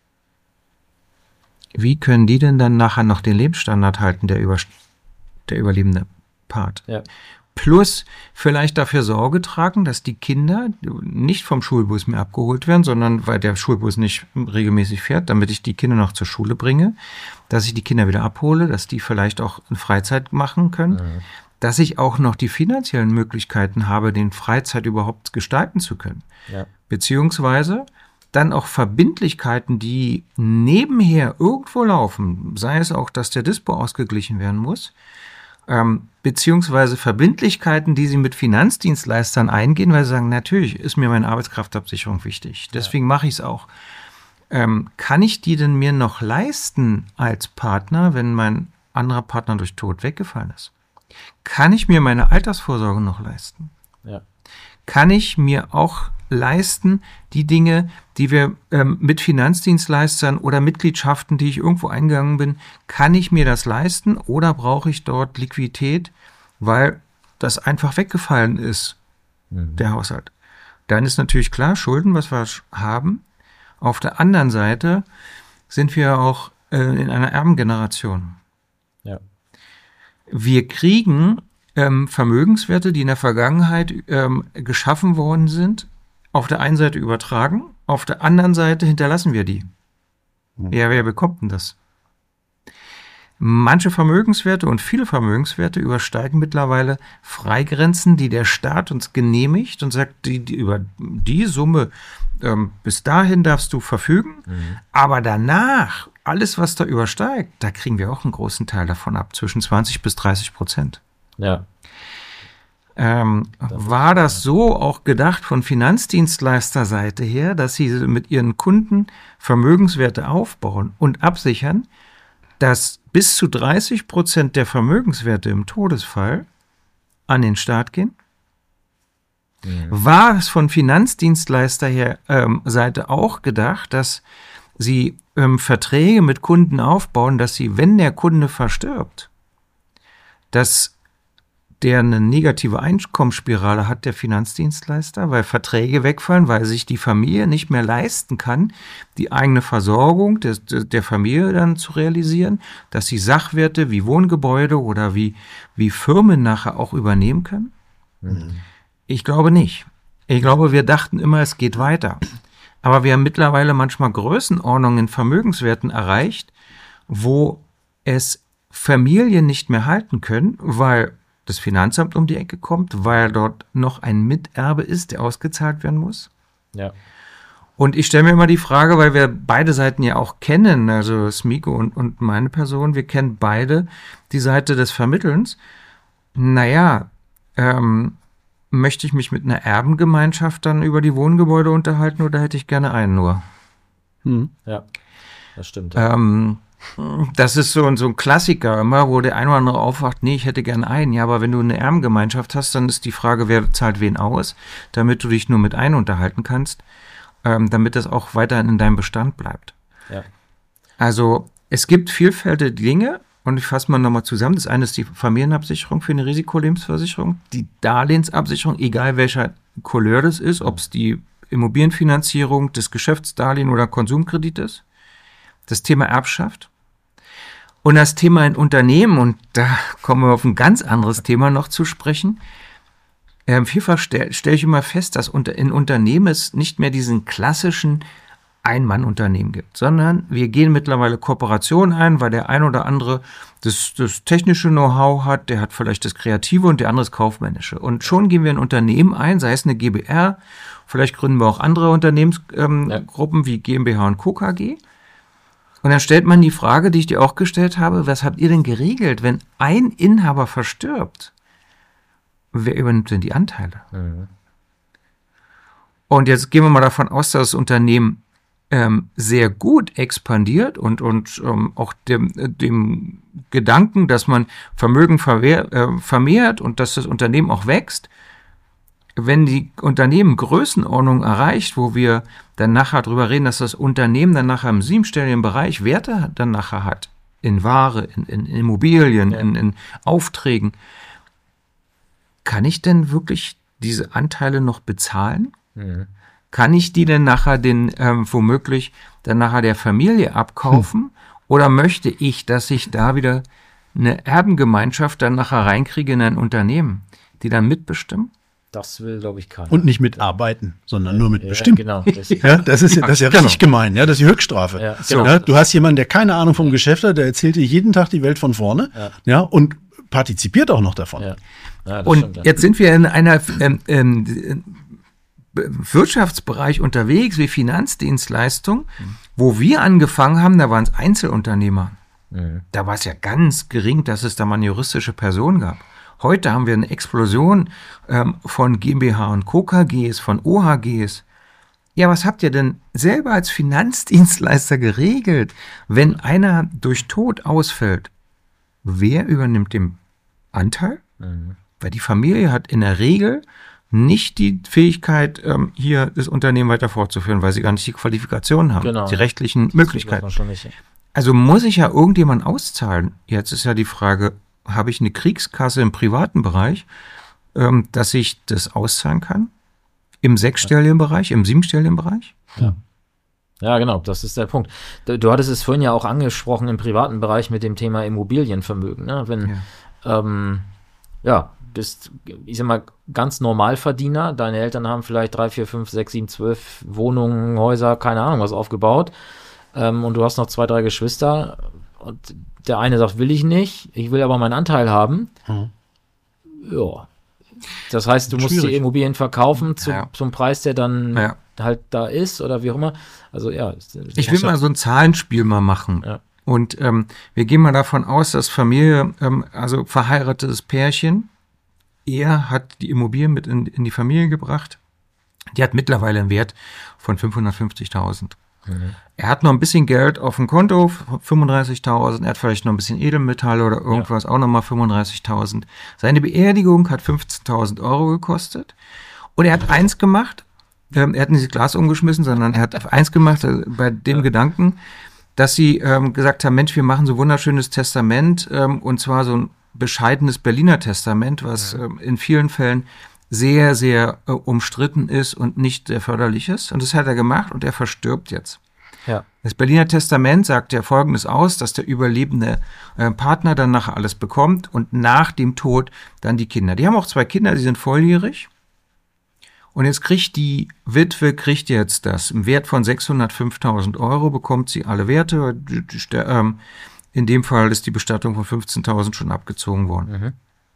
wie können die denn dann nachher noch den Lebensstandard halten, der, über, der überlebende Part? Ja. Plus vielleicht dafür Sorge tragen, dass die Kinder nicht vom Schulbus mehr abgeholt werden, sondern weil der Schulbus nicht regelmäßig fährt, damit ich die Kinder noch zur Schule bringe, dass ich die Kinder wieder abhole, dass die vielleicht auch eine Freizeit machen können, mhm. dass ich auch noch die finanziellen Möglichkeiten habe, den Freizeit überhaupt gestalten zu können. Ja. Beziehungsweise dann auch Verbindlichkeiten, die nebenher irgendwo laufen, sei es auch, dass der Dispo ausgeglichen werden muss, ähm, beziehungsweise Verbindlichkeiten, die sie mit Finanzdienstleistern eingehen, weil sie sagen, natürlich ist mir meine Arbeitskraftabsicherung wichtig, deswegen ja. mache ich es auch. Ähm, kann ich die denn mir noch leisten als Partner, wenn mein anderer Partner durch Tod weggefallen ist? Kann ich mir meine Altersvorsorge noch leisten? Ja. Kann ich mir auch leisten, die Dinge, die wir ähm, mit Finanzdienstleistern oder Mitgliedschaften, die ich irgendwo eingegangen bin, kann ich mir das leisten oder brauche ich dort Liquidität, weil das einfach weggefallen ist, mhm. der Haushalt? Dann ist natürlich klar, Schulden, was wir haben. Auf der anderen Seite sind wir auch äh, in einer Erbengeneration. Ja. Wir kriegen ähm, Vermögenswerte, die in der Vergangenheit ähm, geschaffen worden sind, auf der einen Seite übertragen, auf der anderen Seite hinterlassen wir die. Mhm. Ja, wer bekommt denn das? Manche Vermögenswerte und viele Vermögenswerte übersteigen mittlerweile Freigrenzen, die der Staat uns genehmigt und sagt, die, die, über die Summe ähm, bis dahin darfst du verfügen, mhm. aber danach, alles was da übersteigt, da kriegen wir auch einen großen Teil davon ab, zwischen zwanzig bis dreißig Prozent. Ja. Ähm, war das so auch gedacht von Finanzdienstleisterseite her, dass sie mit ihren Kunden Vermögenswerte aufbauen und absichern, dass bis zu dreißig Prozent der Vermögenswerte im Todesfall an den Staat gehen? Mhm. War es von Finanzdienstleister her ähm, Seite auch gedacht, dass sie ähm, Verträge mit Kunden aufbauen, dass sie, wenn der Kunde verstirbt, dass der eine negative Einkommensspirale hat, der Finanzdienstleister, weil Verträge wegfallen, weil sich die Familie nicht mehr leisten kann, die eigene Versorgung des, der Familie dann zu realisieren, dass sie Sachwerte wie Wohngebäude oder wie, wie Firmen nachher auch übernehmen können? Mhm. Ich glaube nicht. Ich glaube, wir dachten immer, es geht weiter. Aber wir haben mittlerweile manchmal Größenordnungen in Vermögenswerten erreicht, wo es Familien nicht mehr halten können, weil das Finanzamt um die Ecke kommt, weil dort noch ein Miterbe ist, der ausgezahlt werden muss. Ja. Und ich stelle mir immer die Frage, weil wir beide Seiten ja auch kennen, also Smiko und, und meine Person, wir kennen beide die Seite des Vermittelns. Naja, ähm, möchte ich mich mit einer Erbengemeinschaft dann über die Wohngebäude unterhalten oder hätte ich gerne einen nur? Hm. Ja, das stimmt. Ja. Ähm, Das ist so, so ein Klassiker immer, wo der eine oder andere aufwacht, nee, ich hätte gern einen. Ja, aber wenn du eine Erbengemeinschaft hast, dann ist die Frage, wer zahlt wen aus, damit du dich nur mit einem unterhalten kannst, ähm, damit das auch weiterhin in deinem Bestand bleibt. Ja. Also es gibt vielfältige Dinge und ich fasse mal nochmal zusammen. Das eine ist die Familienabsicherung für eine Risikolebensversicherung, die Darlehensabsicherung, egal welcher Couleur das ist, ob es die Immobilienfinanzierung, das Geschäftsdarlehen oder Konsumkredit ist. Das Thema Erbschaft und das Thema in Unternehmen, und da kommen wir auf ein ganz anderes Thema noch zu sprechen. Ähm, vielfach stelle stell ich immer fest, dass unter, in Unternehmen es nicht mehr diesen klassischen Ein-Mann-Unternehmen gibt, sondern wir gehen mittlerweile Kooperationen ein, weil der ein oder andere das, das technische Know-how hat, der hat vielleicht das Kreative und der andere das Kaufmännische. Und schon gehen wir in Unternehmen ein, sei es eine G b R, vielleicht gründen wir auch andere Unternehmensgruppen ähm, ja. wie GmbH und Co. K G. Und dann stellt man die Frage, die ich dir auch gestellt habe, was habt ihr denn geregelt, wenn ein Inhaber verstirbt? Wer übernimmt denn die Anteile? Mhm. Und jetzt gehen wir mal davon aus, dass das Unternehmen ähm, sehr gut expandiert und, und ähm, auch dem, dem Gedanken, dass man Vermögen verwehr, äh, vermehrt und dass das Unternehmen auch wächst. Wenn die Unternehmen Größenordnung erreicht, wo wir dann nachher drüber reden, dass das Unternehmen dann nachher im siebenstelligen Bereich Werte dann nachher hat, in Ware, in, in Immobilien, ja. in, in Aufträgen, kann ich denn wirklich diese Anteile noch bezahlen? Mhm. Kann ich die denn nachher den, ähm, womöglich dann nachher der Familie abkaufen? Hm. Oder möchte ich, dass ich da wieder eine Erbengemeinschaft dann nachher reinkriege in ein Unternehmen, die dann mitbestimmen? Das will, glaube ich, keiner. Und nicht mitarbeiten, sondern nur mit ja, bestimmen. Genau. Das, ja, das ist ja, das ist ja genau. richtig gemein. Ja, das ist die Höchststrafe. Ja, so, genau. ja, du hast jemanden, der keine Ahnung vom Geschäft hat, der erzählt dir jeden Tag die Welt von vorne. Ja, ja und partizipiert auch noch davon. Ja. Ja, und stimmt, ja. jetzt sind wir in einer ähm, ähm, Wirtschaftsbereich unterwegs wie Finanzdienstleistung, mhm. wo wir angefangen haben, da waren es Einzelunternehmer. Mhm. Da war es ja ganz gering, dass es da mal eine juristische Person gab. Heute haben wir eine Explosion ähm, von GmbH und Co. K Gs, von O H Gs. Ja, was habt ihr denn selber als Finanzdienstleister geregelt, wenn einer durch Tod ausfällt? Wer übernimmt den Anteil? Mhm. Weil die Familie hat in der Regel nicht die Fähigkeit, ähm, hier das Unternehmen weiter fortzuführen, weil sie gar nicht die Qualifikation haben, genau. die rechtlichen das Möglichkeiten. Schon nicht. Also muss ich ja irgendjemand auszahlen. Jetzt ist ja die Frage, habe ich eine Kriegskasse im privaten Bereich, ähm, dass ich das auszahlen kann? Im sechsstelligen Bereich, im siebenstelligen Bereich? Ja. Ja, genau, das ist der Punkt. Du, du hattest es vorhin ja auch angesprochen im privaten Bereich mit dem Thema Immobilienvermögen. Ne? Wenn, ja, ähm, ja bist, ich sag mal, ganz Normalverdiener, deine Eltern haben vielleicht drei, vier, fünf, sechs, sieben, zwölf Wohnungen, Häuser, keine Ahnung was aufgebaut, ähm, und du hast noch zwei, drei Geschwister und der eine sagt, will ich nicht, ich will aber meinen Anteil haben. Mhm. Ja. Das heißt, du musst Schwierig. die Immobilien verkaufen zu, ja. zum Preis, der dann ja. halt da ist oder wie auch immer. Also ja. Ich will mal so ein Zahlenspiel mal machen. Ja. Und ähm, wir gehen mal davon aus, dass Familie, ähm, also verheiratetes Pärchen, er hat die Immobilie mit in, in die Familie gebracht. Die hat mittlerweile einen Wert von fünfhundertfünfzigtausend. Mhm. Er hat noch ein bisschen Geld auf dem Konto, fünfunddreißigtausend. Er hat vielleicht noch ein bisschen Edelmetalle oder irgendwas, ja. auch nochmal fünfunddreißigtausend. Seine Beerdigung hat fünfzehntausend Euro gekostet. Und er hat eins gemacht, ähm, er hat nicht das Glas umgeschmissen, sondern er hat eins gemacht äh, bei dem ja. Gedanken, dass sie ähm, gesagt haben, Mensch, wir machen so ein wunderschönes Testament, ähm, und zwar so ein bescheidenes Berliner Testament, was ja. ähm, in vielen Fällen sehr, sehr äh, umstritten ist und nicht sehr förderlich ist. Und das hat er gemacht und er verstirbt jetzt. Ja. Das Berliner Testament sagt ja Folgendes aus, dass der überlebende äh, Partner dann nachher alles bekommt und nach dem Tod dann die Kinder. Die haben auch zwei Kinder, die sind volljährig. Und jetzt kriegt die Witwe, kriegt jetzt das im Wert von sechshundertfünftausend Euro, bekommt sie alle Werte. In dem Fall ist die Bestattung von fünfzehntausend schon abgezogen worden. Mhm.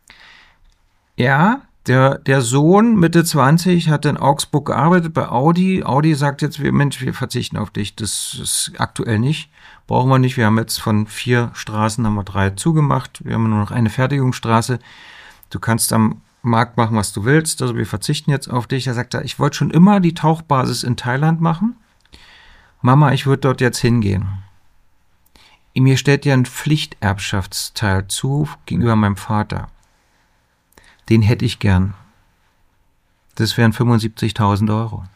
Ja, der, der Sohn Mitte zwanzig hat in Augsburg gearbeitet bei Audi. Audi sagt jetzt, wir, Mensch, wir verzichten auf dich. Das ist aktuell nicht. Brauchen wir nicht. Wir haben jetzt von vier Straßen haben wir drei zugemacht. Wir haben nur noch eine Fertigungsstraße. Du kannst am Markt machen, was du willst, also wir verzichten jetzt auf dich. Er sagt, ich wollte schon immer die Tauchbasis in Thailand machen. Mama, ich würde dort jetzt hingehen. Mir steht ja ein Pflichterbschaftsteil zu gegenüber meinem Vater. Den hätte ich gern. Das wären fünfundsiebzigtausend Euro.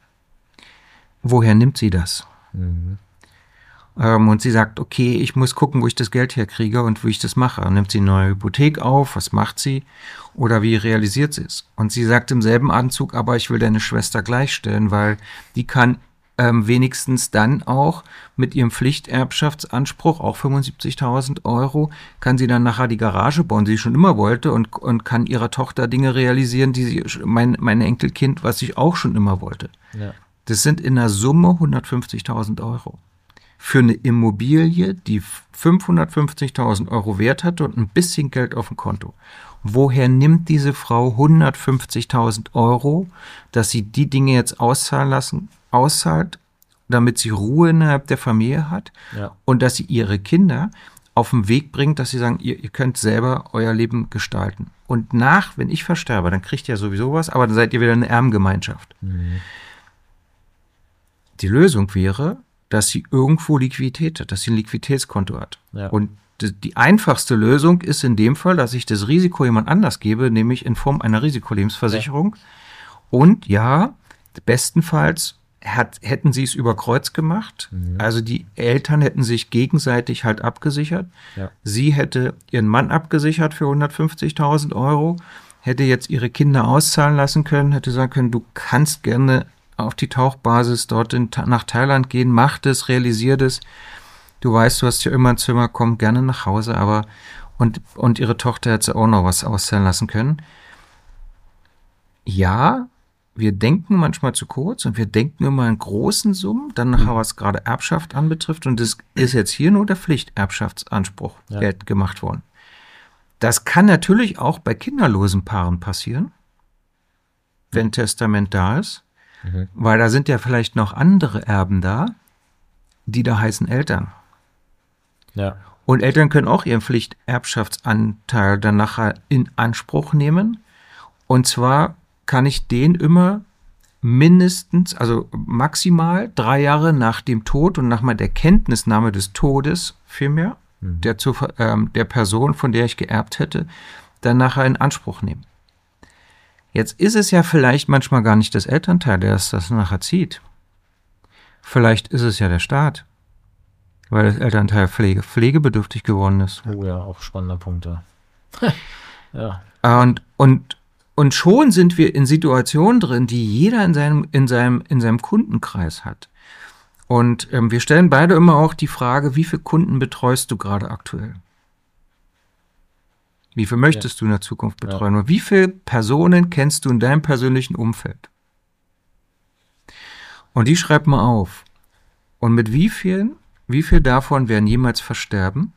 Woher nimmt sie das? Mhm. Ähm, und sie sagt, okay, ich muss gucken, wo ich das Geld herkriege und wie ich das mache. Und nimmt sie eine neue Hypothek auf, was macht sie? Oder wie realisiert sie es? Und sie sagt im selben Anzug, aber ich will deine Schwester gleichstellen, weil die kann ähm, wenigstens dann auch mit ihrem Pflichterbschaftsanspruch, auch fünfundsiebzigtausend Euro, kann sie dann nachher die Garage bauen, die sie schon immer wollte, und, und kann ihrer Tochter Dinge realisieren, die sie, mein, mein Enkelkind, was ich auch schon immer wollte. Ja. Das sind in der Summe hundertfünfzigtausend Euro. Für eine Immobilie, die fünfhundertfünfzigtausend Euro Wert hatte und ein bisschen Geld auf dem Konto. Woher nimmt diese Frau hundertfünfzigtausend Euro, dass sie die Dinge jetzt auszahlen lassen, auszahlt, damit sie Ruhe innerhalb der Familie hat, ja. und dass sie ihre Kinder auf den Weg bringt, dass sie sagen, ihr, ihr könnt selber euer Leben gestalten. Und nach, wenn ich versterbe, dann kriegt ihr sowieso was, aber dann seid ihr wieder eine Erbengemeinschaft. Mhm. Die Lösung wäre, dass sie irgendwo Liquidität hat, dass sie ein Liquiditätskonto hat. Ja. Und die einfachste Lösung ist in dem Fall, dass ich das Risiko jemand anders gebe, nämlich in Form einer Risikolebensversicherung. Ja. Und ja, bestenfalls hat, hätten sie es über Kreuz gemacht. Mhm. Also die Eltern hätten sich gegenseitig halt abgesichert. Ja. Sie hätte ihren Mann abgesichert für hundertfünfzigtausend Euro, hätte jetzt ihre Kinder auszahlen lassen können, hätte sagen können, du kannst gerne auf die Tauchbasis dort in, nach Thailand gehen, mach das, realisier das. Du weißt, du hast ja immer ein Zimmer, komm gerne nach Hause, aber und, und ihre Tochter hätte auch noch was auszahlen lassen können. Ja, wir denken manchmal zu kurz und wir denken immer in großen Summen, dann nachher, was gerade Erbschaft anbetrifft, und das ist jetzt hier nur der Pflichterbschaftsanspruch ja. Geld gemacht worden. Das kann natürlich auch bei kinderlosen Paaren passieren, wenn Testament da ist. Mhm. Weil da sind ja vielleicht noch andere Erben da, die da heißen Eltern. Ja. Und Eltern können auch ihren Pflichterbschaftsanteil dann nachher in Anspruch nehmen. Und zwar kann ich den immer mindestens, also maximal drei Jahre nach dem Tod und nach der Kenntnisnahme des Todes vielmehr, mhm. der, zu, ähm, der Person, von der ich geerbt hätte, dann nachher in Anspruch nehmen. Jetzt ist es ja vielleicht manchmal gar nicht das Elternteil, der es das nachher zieht. Vielleicht ist es ja der Staat, weil das Elternteil Pflege, pflegebedürftig geworden ist. Oh ja, auch spannender Punkt. Ja. ja. Und, und, und schon sind wir in Situationen drin, die jeder in seinem, in seinem, in seinem Kundenkreis hat. Und ähm, wir stellen beide immer auch die Frage, wie viele Kunden betreust du gerade aktuell? Wie viel möchtest ja. du in der Zukunft betreuen? Ja. Und wie viele Personen kennst du in deinem persönlichen Umfeld? Und die schreib mal auf. Und mit wie vielen, wie viel davon werden jemals versterben?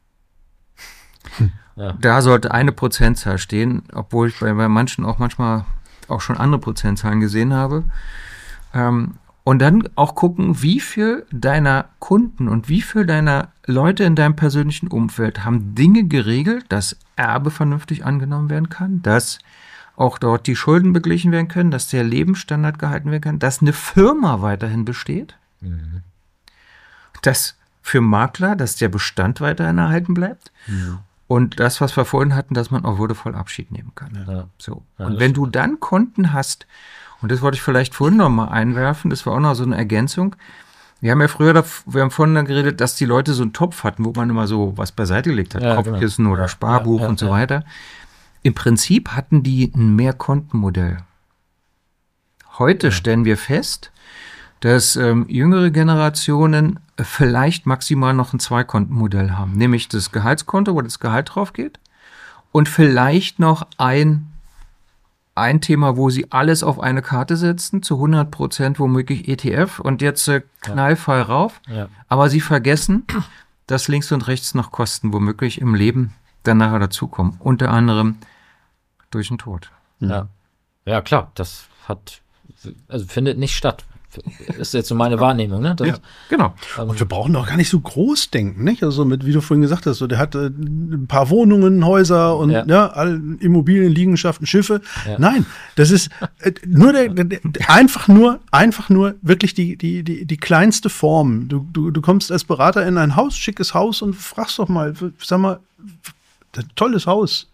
Ja. Da sollte eine Prozentzahl stehen, obwohl ich bei, bei manchen auch manchmal auch schon andere Prozentzahlen gesehen habe. Ähm, Und dann auch gucken, wie viel deiner Kunden und wie viel deiner Leute in deinem persönlichen Umfeld haben Dinge geregelt, dass Erbe vernünftig angenommen werden kann, dass auch dort die Schulden beglichen werden können, dass der Lebensstandard gehalten werden kann, dass eine Firma weiterhin besteht, mhm. dass für Makler, dass der Bestand weiterhin erhalten bleibt mhm. und das, was wir vorhin hatten, dass man auch würdevoll Abschied nehmen kann. Ja. So. Ja, und wenn du dann Konten hast, und das wollte ich vielleicht vorhin noch mal einwerfen, das war auch noch so eine Ergänzung. Wir haben ja früher, da, wir haben vorhin dann geredet, dass die Leute so einen Topf hatten, wo man immer so was beiseite gelegt hat, ja, Kopfkissen genau. oder Sparbuch ja, ja, und so weiter. Im Prinzip hatten die ein Mehrkontenmodell. Heute ja. stellen wir fest, dass ähm, jüngere Generationen vielleicht maximal noch ein Zweikontenmodell haben, nämlich das Gehaltskonto, wo das Gehalt drauf geht und vielleicht noch ein Ein Thema, wo sie alles auf eine Karte setzen, zu hundert Prozent womöglich E T F und jetzt äh, knallfall rauf. Ja. Aber sie vergessen, dass links und rechts noch Kosten womöglich im Leben dann nachher dazukommen. Unter anderem durch den Tod. Ja, ja klar, das hat, also findet nicht statt. Das ist jetzt so meine Wahrnehmung, ne? Das, ja, genau. Ähm, und wir brauchen doch gar nicht so groß denken, nicht? Also mit, wie du vorhin gesagt hast, so der hat äh, ein paar Wohnungen, Häuser und ja, ja all, Immobilien, Liegenschaften, Schiffe. Ja. Nein, das ist äh, nur der, der, der einfach nur einfach nur wirklich die die die die kleinste Form. Du du du kommst als Berater in ein Haus, schickes Haus und fragst doch mal, sag mal, tolles Haus.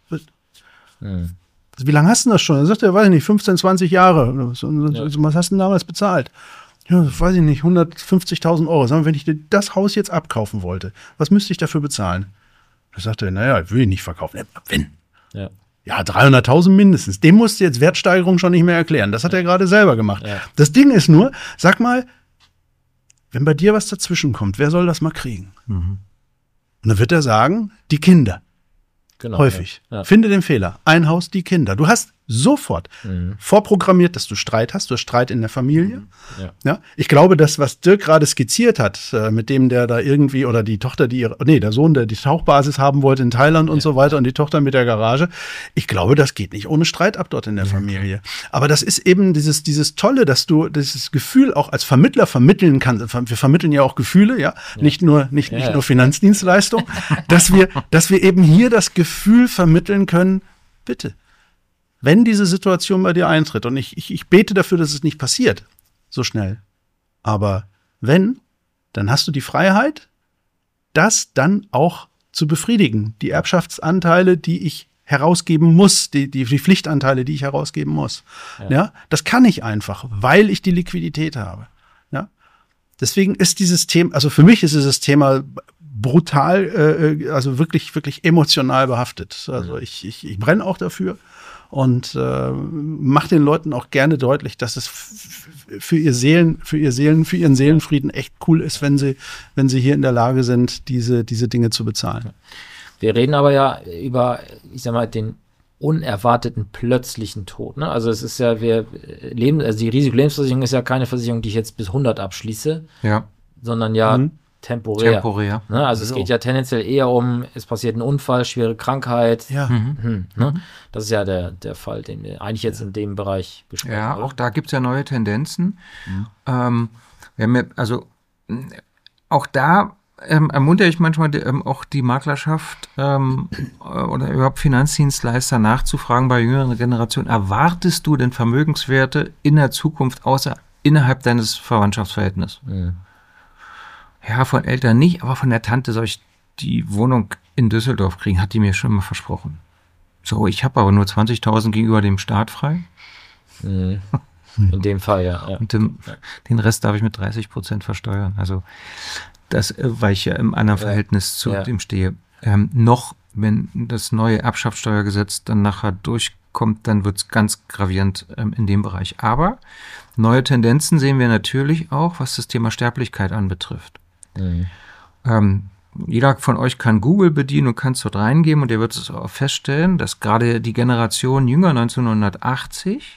Mhm. Wie lange hast du das schon? Er sagt, er weiß ich nicht, fünfzehn, zwanzig Jahre. Ja. Was hast du denn damals bezahlt? Ja, weiß ich nicht, hundertfünfzigtausend Euro. Sag mal, wenn ich dir das Haus jetzt abkaufen wollte, was müsste ich dafür bezahlen? Da sagt er, naja, will ich nicht verkaufen. Ja, wenn? Ja, ja dreihunderttausend mindestens. Dem musst du jetzt Wertsteigerung schon nicht mehr erklären. Das hat ja. er gerade selber gemacht. Ja. Das Ding ist nur, sag mal, wenn bei dir was dazwischen kommt, wer soll das mal kriegen? Mhm. Und dann wird er sagen, die Kinder. Genau, häufig. Ja. Ja. Finde den Fehler. Ein Haus, die Kinder. Du hast sofort mhm. vorprogrammiert, dass du Streit hast. Du hast Streit in der Familie. Mhm. Ja. Ja. Ich glaube, das, was Dirk gerade skizziert hat, äh, mit dem der da irgendwie, oder die Tochter, die ihre, nee, der Sohn, der die Tauchbasis haben wollte in Thailand und ja. so weiter und die Tochter mit der Garage. Ich glaube, das geht nicht ohne Streit ab dort in der ja. Familie. Aber das ist eben dieses, dieses Tolle, dass du dieses Gefühl auch als Vermittler vermitteln kannst. Wir vermitteln ja auch Gefühle, ja. ja. Nicht nur, nicht, ja. nicht nur Finanzdienstleistung. dass wir, dass wir eben hier das Gefühl vermitteln können, bitte. Wenn diese Situation bei dir eintritt, und ich, ich, ich bete dafür, dass es nicht passiert, so schnell, aber wenn, dann hast du die Freiheit, das dann auch zu befriedigen. Die Erbschaftsanteile, die ich herausgeben muss, die, die, die Pflichtanteile, die ich herausgeben muss. Ja. Ja, das kann ich einfach, weil ich die Liquidität habe. Ja, deswegen ist dieses Thema, also für mich ist dieses Thema brutal, äh, also wirklich, wirklich emotional behaftet. Also ich, ich, ich brenne auch dafür. Und äh, macht den Leuten auch gerne deutlich, dass es f- für ihr Seelen, für ihr Seelen, für ihren Seelenfrieden echt cool ist, wenn sie, wenn sie hier in der Lage sind, diese, diese Dinge zu bezahlen. Wir reden aber ja über, ich sag mal, den unerwarteten plötzlichen Tod. Ne? Also es ist ja, wir leben, also die Risikolebensversicherung ist ja keine Versicherung, die ich jetzt bis hundert abschließe, ja. sondern ja mhm. temporär. Temporär. Ne? Also so. Es geht ja tendenziell eher um, es passiert ein Unfall, schwere Krankheit. Ja. Mhm. Mhm. Ne? Das ist ja der, der Fall, den wir eigentlich jetzt ja. in dem Bereich besprechen. Ja, auch da gibt es ja neue Tendenzen. Mhm. Ähm, wir haben ja, also auch da ähm, ermuntere ich manchmal die, ähm, auch die Maklerschaft ähm, oder überhaupt Finanzdienstleister nachzufragen bei jüngeren Generationen, erwartest du denn Vermögenswerte in der Zukunft außer innerhalb deines Verwandtschaftsverhältnisses? Mhm. Ja, von Eltern nicht, aber von der Tante soll ich die Wohnung in Düsseldorf kriegen, hat die mir schon mal versprochen. So, ich habe aber nur zwanzigtausend gegenüber dem Staat frei. Mhm. In dem Fall, ja. ja. Und den, den Rest darf ich mit dreißig Prozent versteuern. Also das, weil ich ja im anderen ja. Verhältnis zu ja. dem stehe. Ähm, noch, wenn das neue Erbschaftssteuergesetz dann nachher durchkommt, dann wird es ganz gravierend ähm, in dem Bereich. Aber neue Tendenzen sehen wir natürlich auch, was das Thema Sterblichkeit anbetrifft. Mhm. Ähm, jeder von euch kann Google bedienen und kann es dort reingeben und ihr wird es auch feststellen, dass gerade die Generation jünger neunzehnhundertachtzig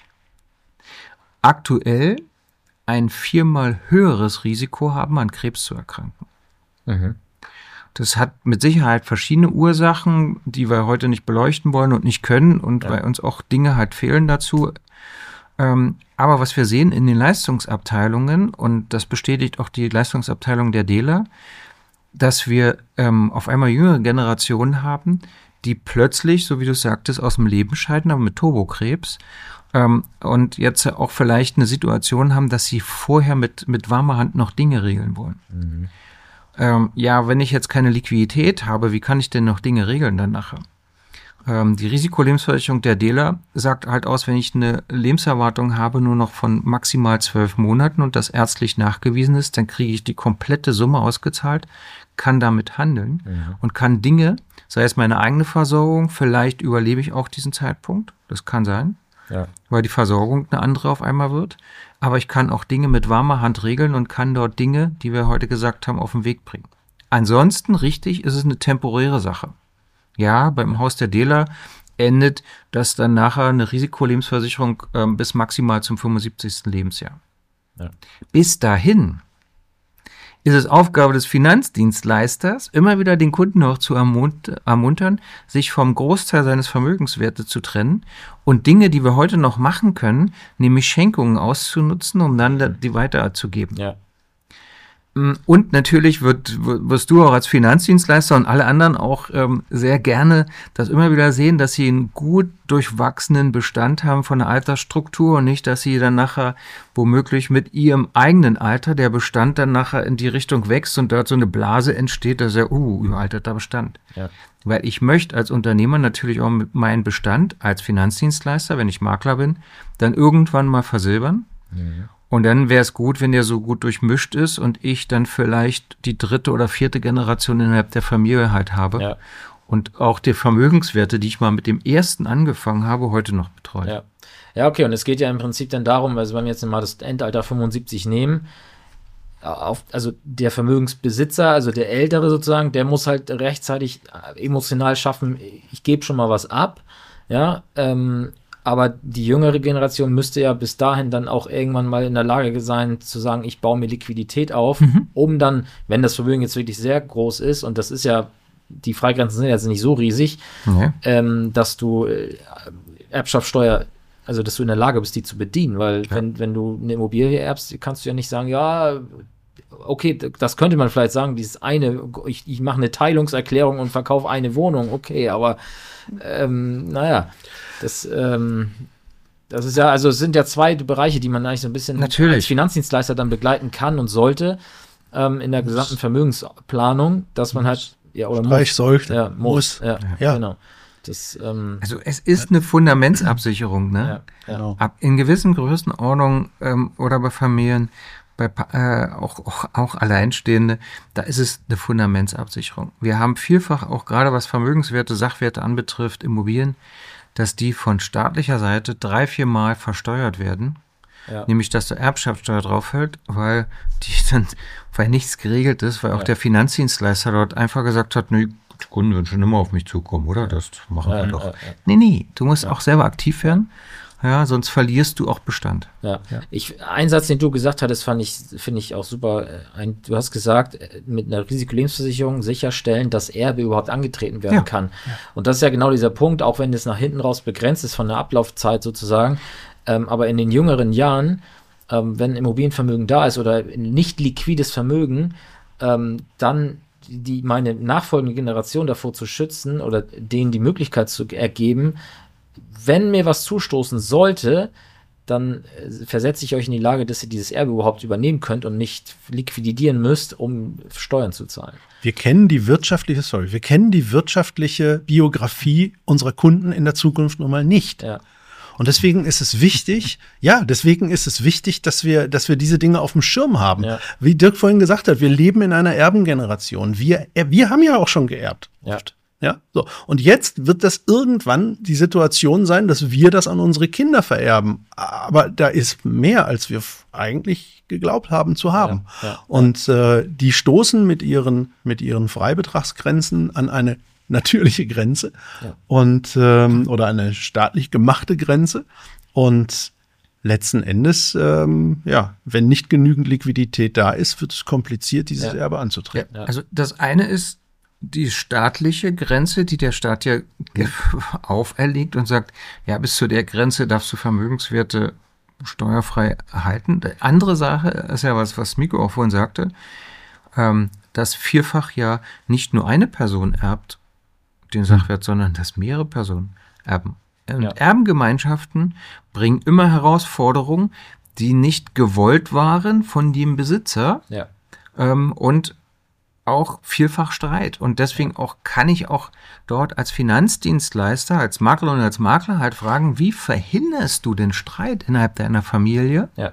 aktuell ein viermal höheres Risiko haben, an Krebs zu erkranken. Mhm. Das hat mit Sicherheit verschiedene Ursachen, die wir heute nicht beleuchten wollen und nicht können und ja. weil uns auch Dinge halt fehlen dazu. Ähm, aber was wir sehen in den Leistungsabteilungen, und das bestätigt auch die Leistungsabteilung der D E L A, dass wir ähm, auf einmal jüngere Generationen haben, die plötzlich, so wie du sagtest, aus dem Leben scheiden, aber mit Turbokrebs, ähm, und jetzt auch vielleicht eine Situation haben, dass sie vorher mit, mit warmer Hand noch Dinge regeln wollen. Mhm. Ähm, ja, wenn ich jetzt keine Liquidität habe, wie kann ich denn noch Dinge regeln dann nachher? Ähm, die Risikolebensversicherung der D E L A sagt halt aus, wenn ich eine Lebenserwartung habe nur noch von maximal zwölf Monaten und das ärztlich nachgewiesen ist, dann kriege ich die komplette Summe ausgezahlt, kann damit handeln mhm. und kann Dinge, sei es meine eigene Versorgung, vielleicht überlebe ich auch diesen Zeitpunkt, das kann sein, ja. weil die Versorgung eine andere auf einmal wird, aber ich kann auch Dinge mit warmer Hand regeln und kann dort Dinge, die wir heute gesagt haben, auf den Weg bringen. Ansonsten, richtig, ist es eine temporäre Sache. Ja, beim Haus der D E L A endet das dann nachher eine Risikolebensversicherung äh, bis maximal zum fünfundsiebzigsten Lebensjahr. Ja. Bis dahin ist es Aufgabe des Finanzdienstleisters, immer wieder den Kunden auch zu ermuntern, sich vom Großteil seines Vermögenswertes zu trennen und Dinge, die wir heute noch machen können, nämlich Schenkungen auszunutzen, um dann die weiterzugeben. Ja. Und natürlich wird, wirst du auch als Finanzdienstleister und alle anderen auch ähm, sehr gerne das immer wieder sehen, dass sie einen gut durchwachsenen Bestand haben von der Altersstruktur und nicht, dass sie dann nachher womöglich mit ihrem eigenen Alter der Bestand dann nachher in die Richtung wächst und dort so eine Blase entsteht, dass er, uh, überalterter Bestand. Ja. Weil ich möchte als Unternehmer natürlich auch mit meinem Bestand als Finanzdienstleister, wenn ich Makler bin, dann irgendwann mal versilbern. Mhm. Und dann wäre es gut, wenn der so gut durchmischt ist und ich dann vielleicht die dritte oder vierte Generation innerhalb der Familie halt habe. Ja. Und auch die Vermögenswerte, die ich mal mit dem ersten angefangen habe, heute noch betreue. Ja. ja, okay. Und es geht ja im Prinzip dann darum, also wenn wir jetzt mal das Endalter fünfundsiebzig nehmen, auf, also der Vermögensbesitzer, also der Ältere sozusagen, der muss halt rechtzeitig emotional schaffen, ich gebe schon mal was ab, ja, ähm, aber die jüngere Generation müsste ja bis dahin dann auch irgendwann mal in der Lage sein, zu sagen, ich baue mir Liquidität auf, mhm. um dann, wenn das Vermögen jetzt wirklich sehr groß ist, und das ist ja, die Freigrenzen sind jetzt nicht so riesig, mhm. ähm, dass du äh, Erbschaftssteuer, also dass du in der Lage bist, die zu bedienen, weil ja. wenn, wenn du eine Immobilie erbst, kannst du ja nicht sagen, ja, okay, das könnte man vielleicht sagen, dieses eine, ich, ich mache eine Teilungserklärung und verkaufe eine Wohnung, okay, aber ähm, naja, das, ähm, das ist ja, also es sind ja zwei Bereiche, die man eigentlich so ein bisschen Natürlich. als Finanzdienstleister dann begleiten kann und sollte ähm, in der gesamten Vermögensplanung, dass man halt, ja, oder muss, sollte, ja, muss, muss. Ja, ja, genau. Das, ähm, also es ist eine Fundamentsabsicherung, ne? Ja, ja. Genau. Ab in gewissen Größenordnungen ähm, oder bei Familien, bei äh, auch, auch, auch Alleinstehende, da ist es eine Fundamentsabsicherung. Wir haben vielfach auch gerade was Vermögenswerte, Sachwerte anbetrifft, Immobilien, dass die von staatlicher Seite drei, vier Mal versteuert werden. Ja. Nämlich, dass der Erbschaftssteuer draufhält, weil die dann, weil nichts geregelt ist, weil auch ja. der Finanzdienstleister dort einfach gesagt hat, nee, die Kunden würden schon immer auf mich zukommen, oder? Das machen wir ja, doch. Ja, ja. Nee, nee, du musst ja. auch selber aktiv werden. Ja, sonst verlierst du auch Bestand. Ja, ja. Ich, ein Satz, den du gesagt hattest, fand ich, finde ich auch super. Ein, du hast gesagt, mit einer Risikolebensversicherung sicherstellen, dass Erbe überhaupt angetreten werden ja. kann. Ja. Und das ist ja genau dieser Punkt, auch wenn es nach hinten raus begrenzt ist von der Ablaufzeit sozusagen. Ähm, aber in den jüngeren Jahren, ähm, wenn Immobilienvermögen da ist oder nicht liquides Vermögen, ähm, dann die, meine nachfolgende Generation davor zu schützen oder denen die Möglichkeit zu ergeben, wenn mir was zustoßen sollte, dann versetze ich euch in die Lage, dass ihr dieses Erbe überhaupt übernehmen könnt und nicht liquidieren müsst, um Steuern zu zahlen. Wir kennen die wirtschaftliche, sorry, wir kennen die wirtschaftliche Biografie unserer Kunden in der Zukunft nun mal nicht. Ja. Und deswegen ist es wichtig, ja, deswegen ist es wichtig, dass wir, dass wir diese Dinge auf dem Schirm haben. Ja. Wie Dirk vorhin gesagt hat, wir leben in einer Erbengeneration. Wir, wir haben ja auch schon geerbt. Ja. Oft. Ja, so. Und jetzt wird das irgendwann die Situation sein, dass wir das an unsere Kinder vererben. Aber da ist mehr, als wir eigentlich geglaubt haben zu haben. Ja, ja. Und äh, die stoßen mit ihren, mit ihren Freibetragsgrenzen an eine natürliche Grenze ja. und ähm, oder eine staatlich gemachte Grenze. Und letzten Endes, ähm, ja, wenn nicht genügend Liquidität da ist, wird es kompliziert, dieses ja. Erbe anzutreten. Ja. Also das eine ist die staatliche Grenze, die der Staat ja auferlegt und sagt, ja, bis zu der Grenze darfst du Vermögenswerte steuerfrei erhalten. Die andere Sache ist ja was, was Miko auch vorhin sagte, ähm, dass vielfach ja nicht nur eine Person erbt den Sachwert, sondern dass mehrere Personen erben. Und ja. Erbengemeinschaften bringen immer Herausforderungen, die nicht gewollt waren von dem Besitzer ja. ähm, und auch vielfach Streit. Und deswegen auch kann ich auch dort als Finanzdienstleister, als Makler und als Makler halt fragen, wie verhinderst du den Streit innerhalb deiner Familie, ja.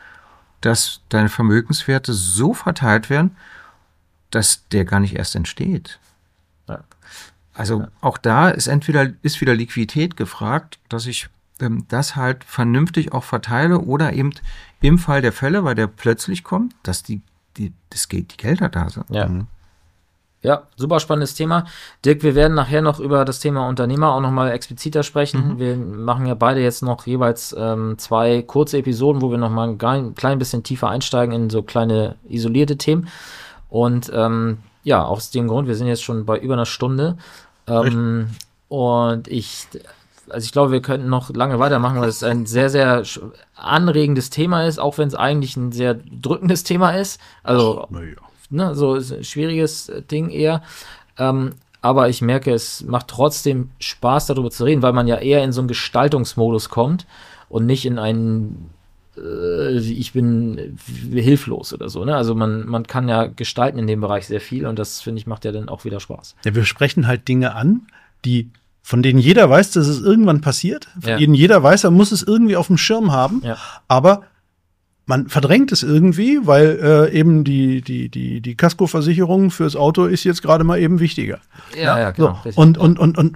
dass deine Vermögenswerte so verteilt werden, dass der gar nicht erst entsteht. Ja. Also ja. auch da ist entweder ist wieder Liquidität gefragt, dass ich ähm, das halt vernünftig auch verteile oder eben im Fall der Fälle, weil der plötzlich kommt, dass die Die, das geht, die Gelder da sind. Ja. Mhm. Ja, super spannendes Thema. Dirk, wir werden nachher noch über das Thema Unternehmer auch nochmal expliziter sprechen. Mhm. Wir machen ja beide jetzt noch jeweils ähm, zwei kurze Episoden, wo wir nochmal ein, ein klein bisschen tiefer einsteigen in so kleine isolierte Themen. Und ähm, ja, aus dem Grund, wir sind jetzt schon bei über einer Stunde. Ähm, und ich... Also ich glaube, wir könnten noch lange weitermachen, weil es ein sehr, sehr anregendes Thema ist, auch wenn es eigentlich ein sehr drückendes Thema ist. Also, Ach, ja. ne, so ist ein schwieriges Ding eher. Ähm, aber ich merke, es macht trotzdem Spaß, darüber zu reden, weil man ja eher in so einen Gestaltungsmodus kommt und nicht in einen äh, ich bin hilflos oder so. Ne? Also man, man kann ja gestalten in dem Bereich sehr viel und das, finde ich, macht ja dann auch wieder Spaß. Ja, wir sprechen halt Dinge an, die von denen jeder weiß, dass es irgendwann passiert, von ja. denen jeder weiß, er muss es irgendwie auf dem Schirm haben, ja. aber man verdrängt es irgendwie, weil äh, eben die, die, die, die Kaskoversicherung fürs Auto ist jetzt gerade mal eben wichtiger. Ja, ja, genau. So. Und, und, und, und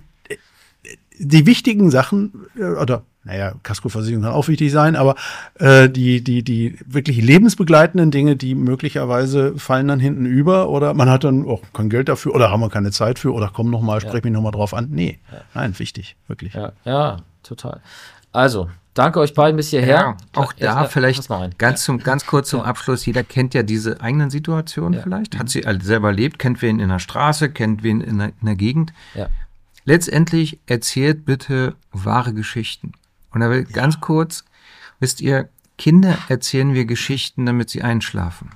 die wichtigen Sachen, oder naja, Kaskoversicherung kann auch wichtig sein, aber äh, die, die, die wirklich lebensbegleitenden Dinge, die möglicherweise fallen dann hinten über oder man hat dann auch kein Geld dafür oder haben wir keine Zeit für oder komm noch mal, sprech ja. mich noch mal drauf an. Nee, ja. nein, wichtig, wirklich. Ja, ja, total. Also, danke euch beiden bis hierher. Ja, auch da ja, vielleicht ganz, ja. zum, ganz kurz zum ja. Abschluss. Jeder kennt ja diese eigenen Situationen ja. vielleicht, hat sie selber erlebt, kennt wen in der Straße, kennt wen in der, in der Gegend. Ja. Letztendlich erzählt bitte wahre Geschichten. Und da will ja. ganz kurz, wisst ihr, Kinder erzählen wir Geschichten, damit sie einschlafen.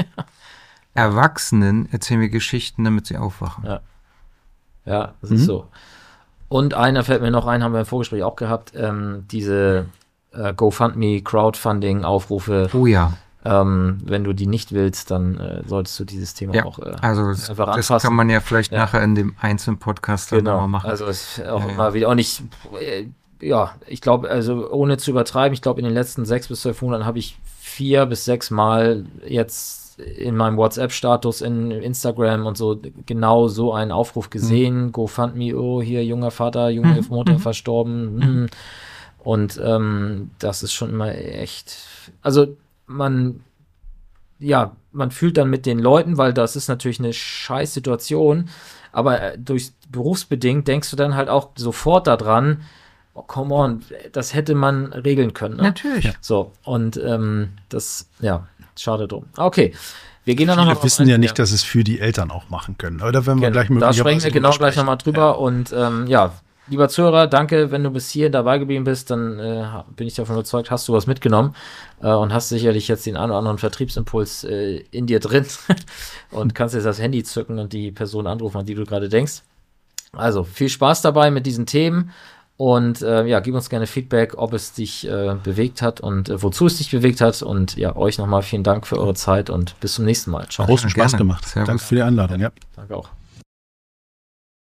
Erwachsenen erzählen wir Geschichten, damit sie aufwachen. Ja, ja das mhm. ist so. Und einer fällt mir noch ein, haben wir im Vorgespräch auch gehabt, ähm, diese äh, GoFundMe, Crowdfunding-Aufrufe. Oh ja. Ähm, wenn du die nicht willst, dann äh, solltest du dieses Thema ja, auch äh, also das, einfach anfassen. Das kann man ja vielleicht ja. nachher in dem einzelnen Podcast dann genau. nochmal machen. Also es ist auch ja, immer ja. wieder, und ich, äh, ja, ich glaube, also ohne zu übertreiben, ich glaube in den letzten sechs bis zwölf Monaten habe ich vier bis sechs Mal jetzt in meinem WhatsApp-Status, in Instagram und so genau so einen Aufruf gesehen, mhm. GoFundMe, oh, hier junger Vater, junge mhm. Mutter mhm. verstorben. Mhm. Und ähm, das ist schon immer echt, also man, ja, man fühlt dann mit den Leuten, weil das ist natürlich eine scheiß Situation, aber durch berufsbedingt denkst du dann halt auch sofort daran, oh, come on, das hätte man regeln können. Ne? Natürlich. Ja. So, und ähm, das, ja, schade drum. Okay, wir gehen dann nochmal. Wir wissen ja nicht, dass es für die Eltern auch machen können. Oder wenn wir genau. gleich möglicherweise. Da sprechen wir genau gleich nochmal drüber. Ja. Und ähm, ja, lieber Zuhörer, danke, wenn du bis hier dabei geblieben bist, dann äh, bin ich davon überzeugt, hast du was mitgenommen äh, und hast sicherlich jetzt den einen oder anderen Vertriebsimpuls äh, in dir drin und kannst jetzt das Handy zücken und die Person anrufen, an die du gerade denkst. Also viel Spaß dabei mit diesen Themen und äh, ja, gib uns gerne Feedback, ob es dich äh, bewegt hat und äh, wozu es dich bewegt hat und ja, euch nochmal vielen Dank für eure Zeit und bis zum nächsten Mal. Ciao. Großen Spaß gerne. gemacht. Servus. Danke für die Einladung. Ja. Danke auch.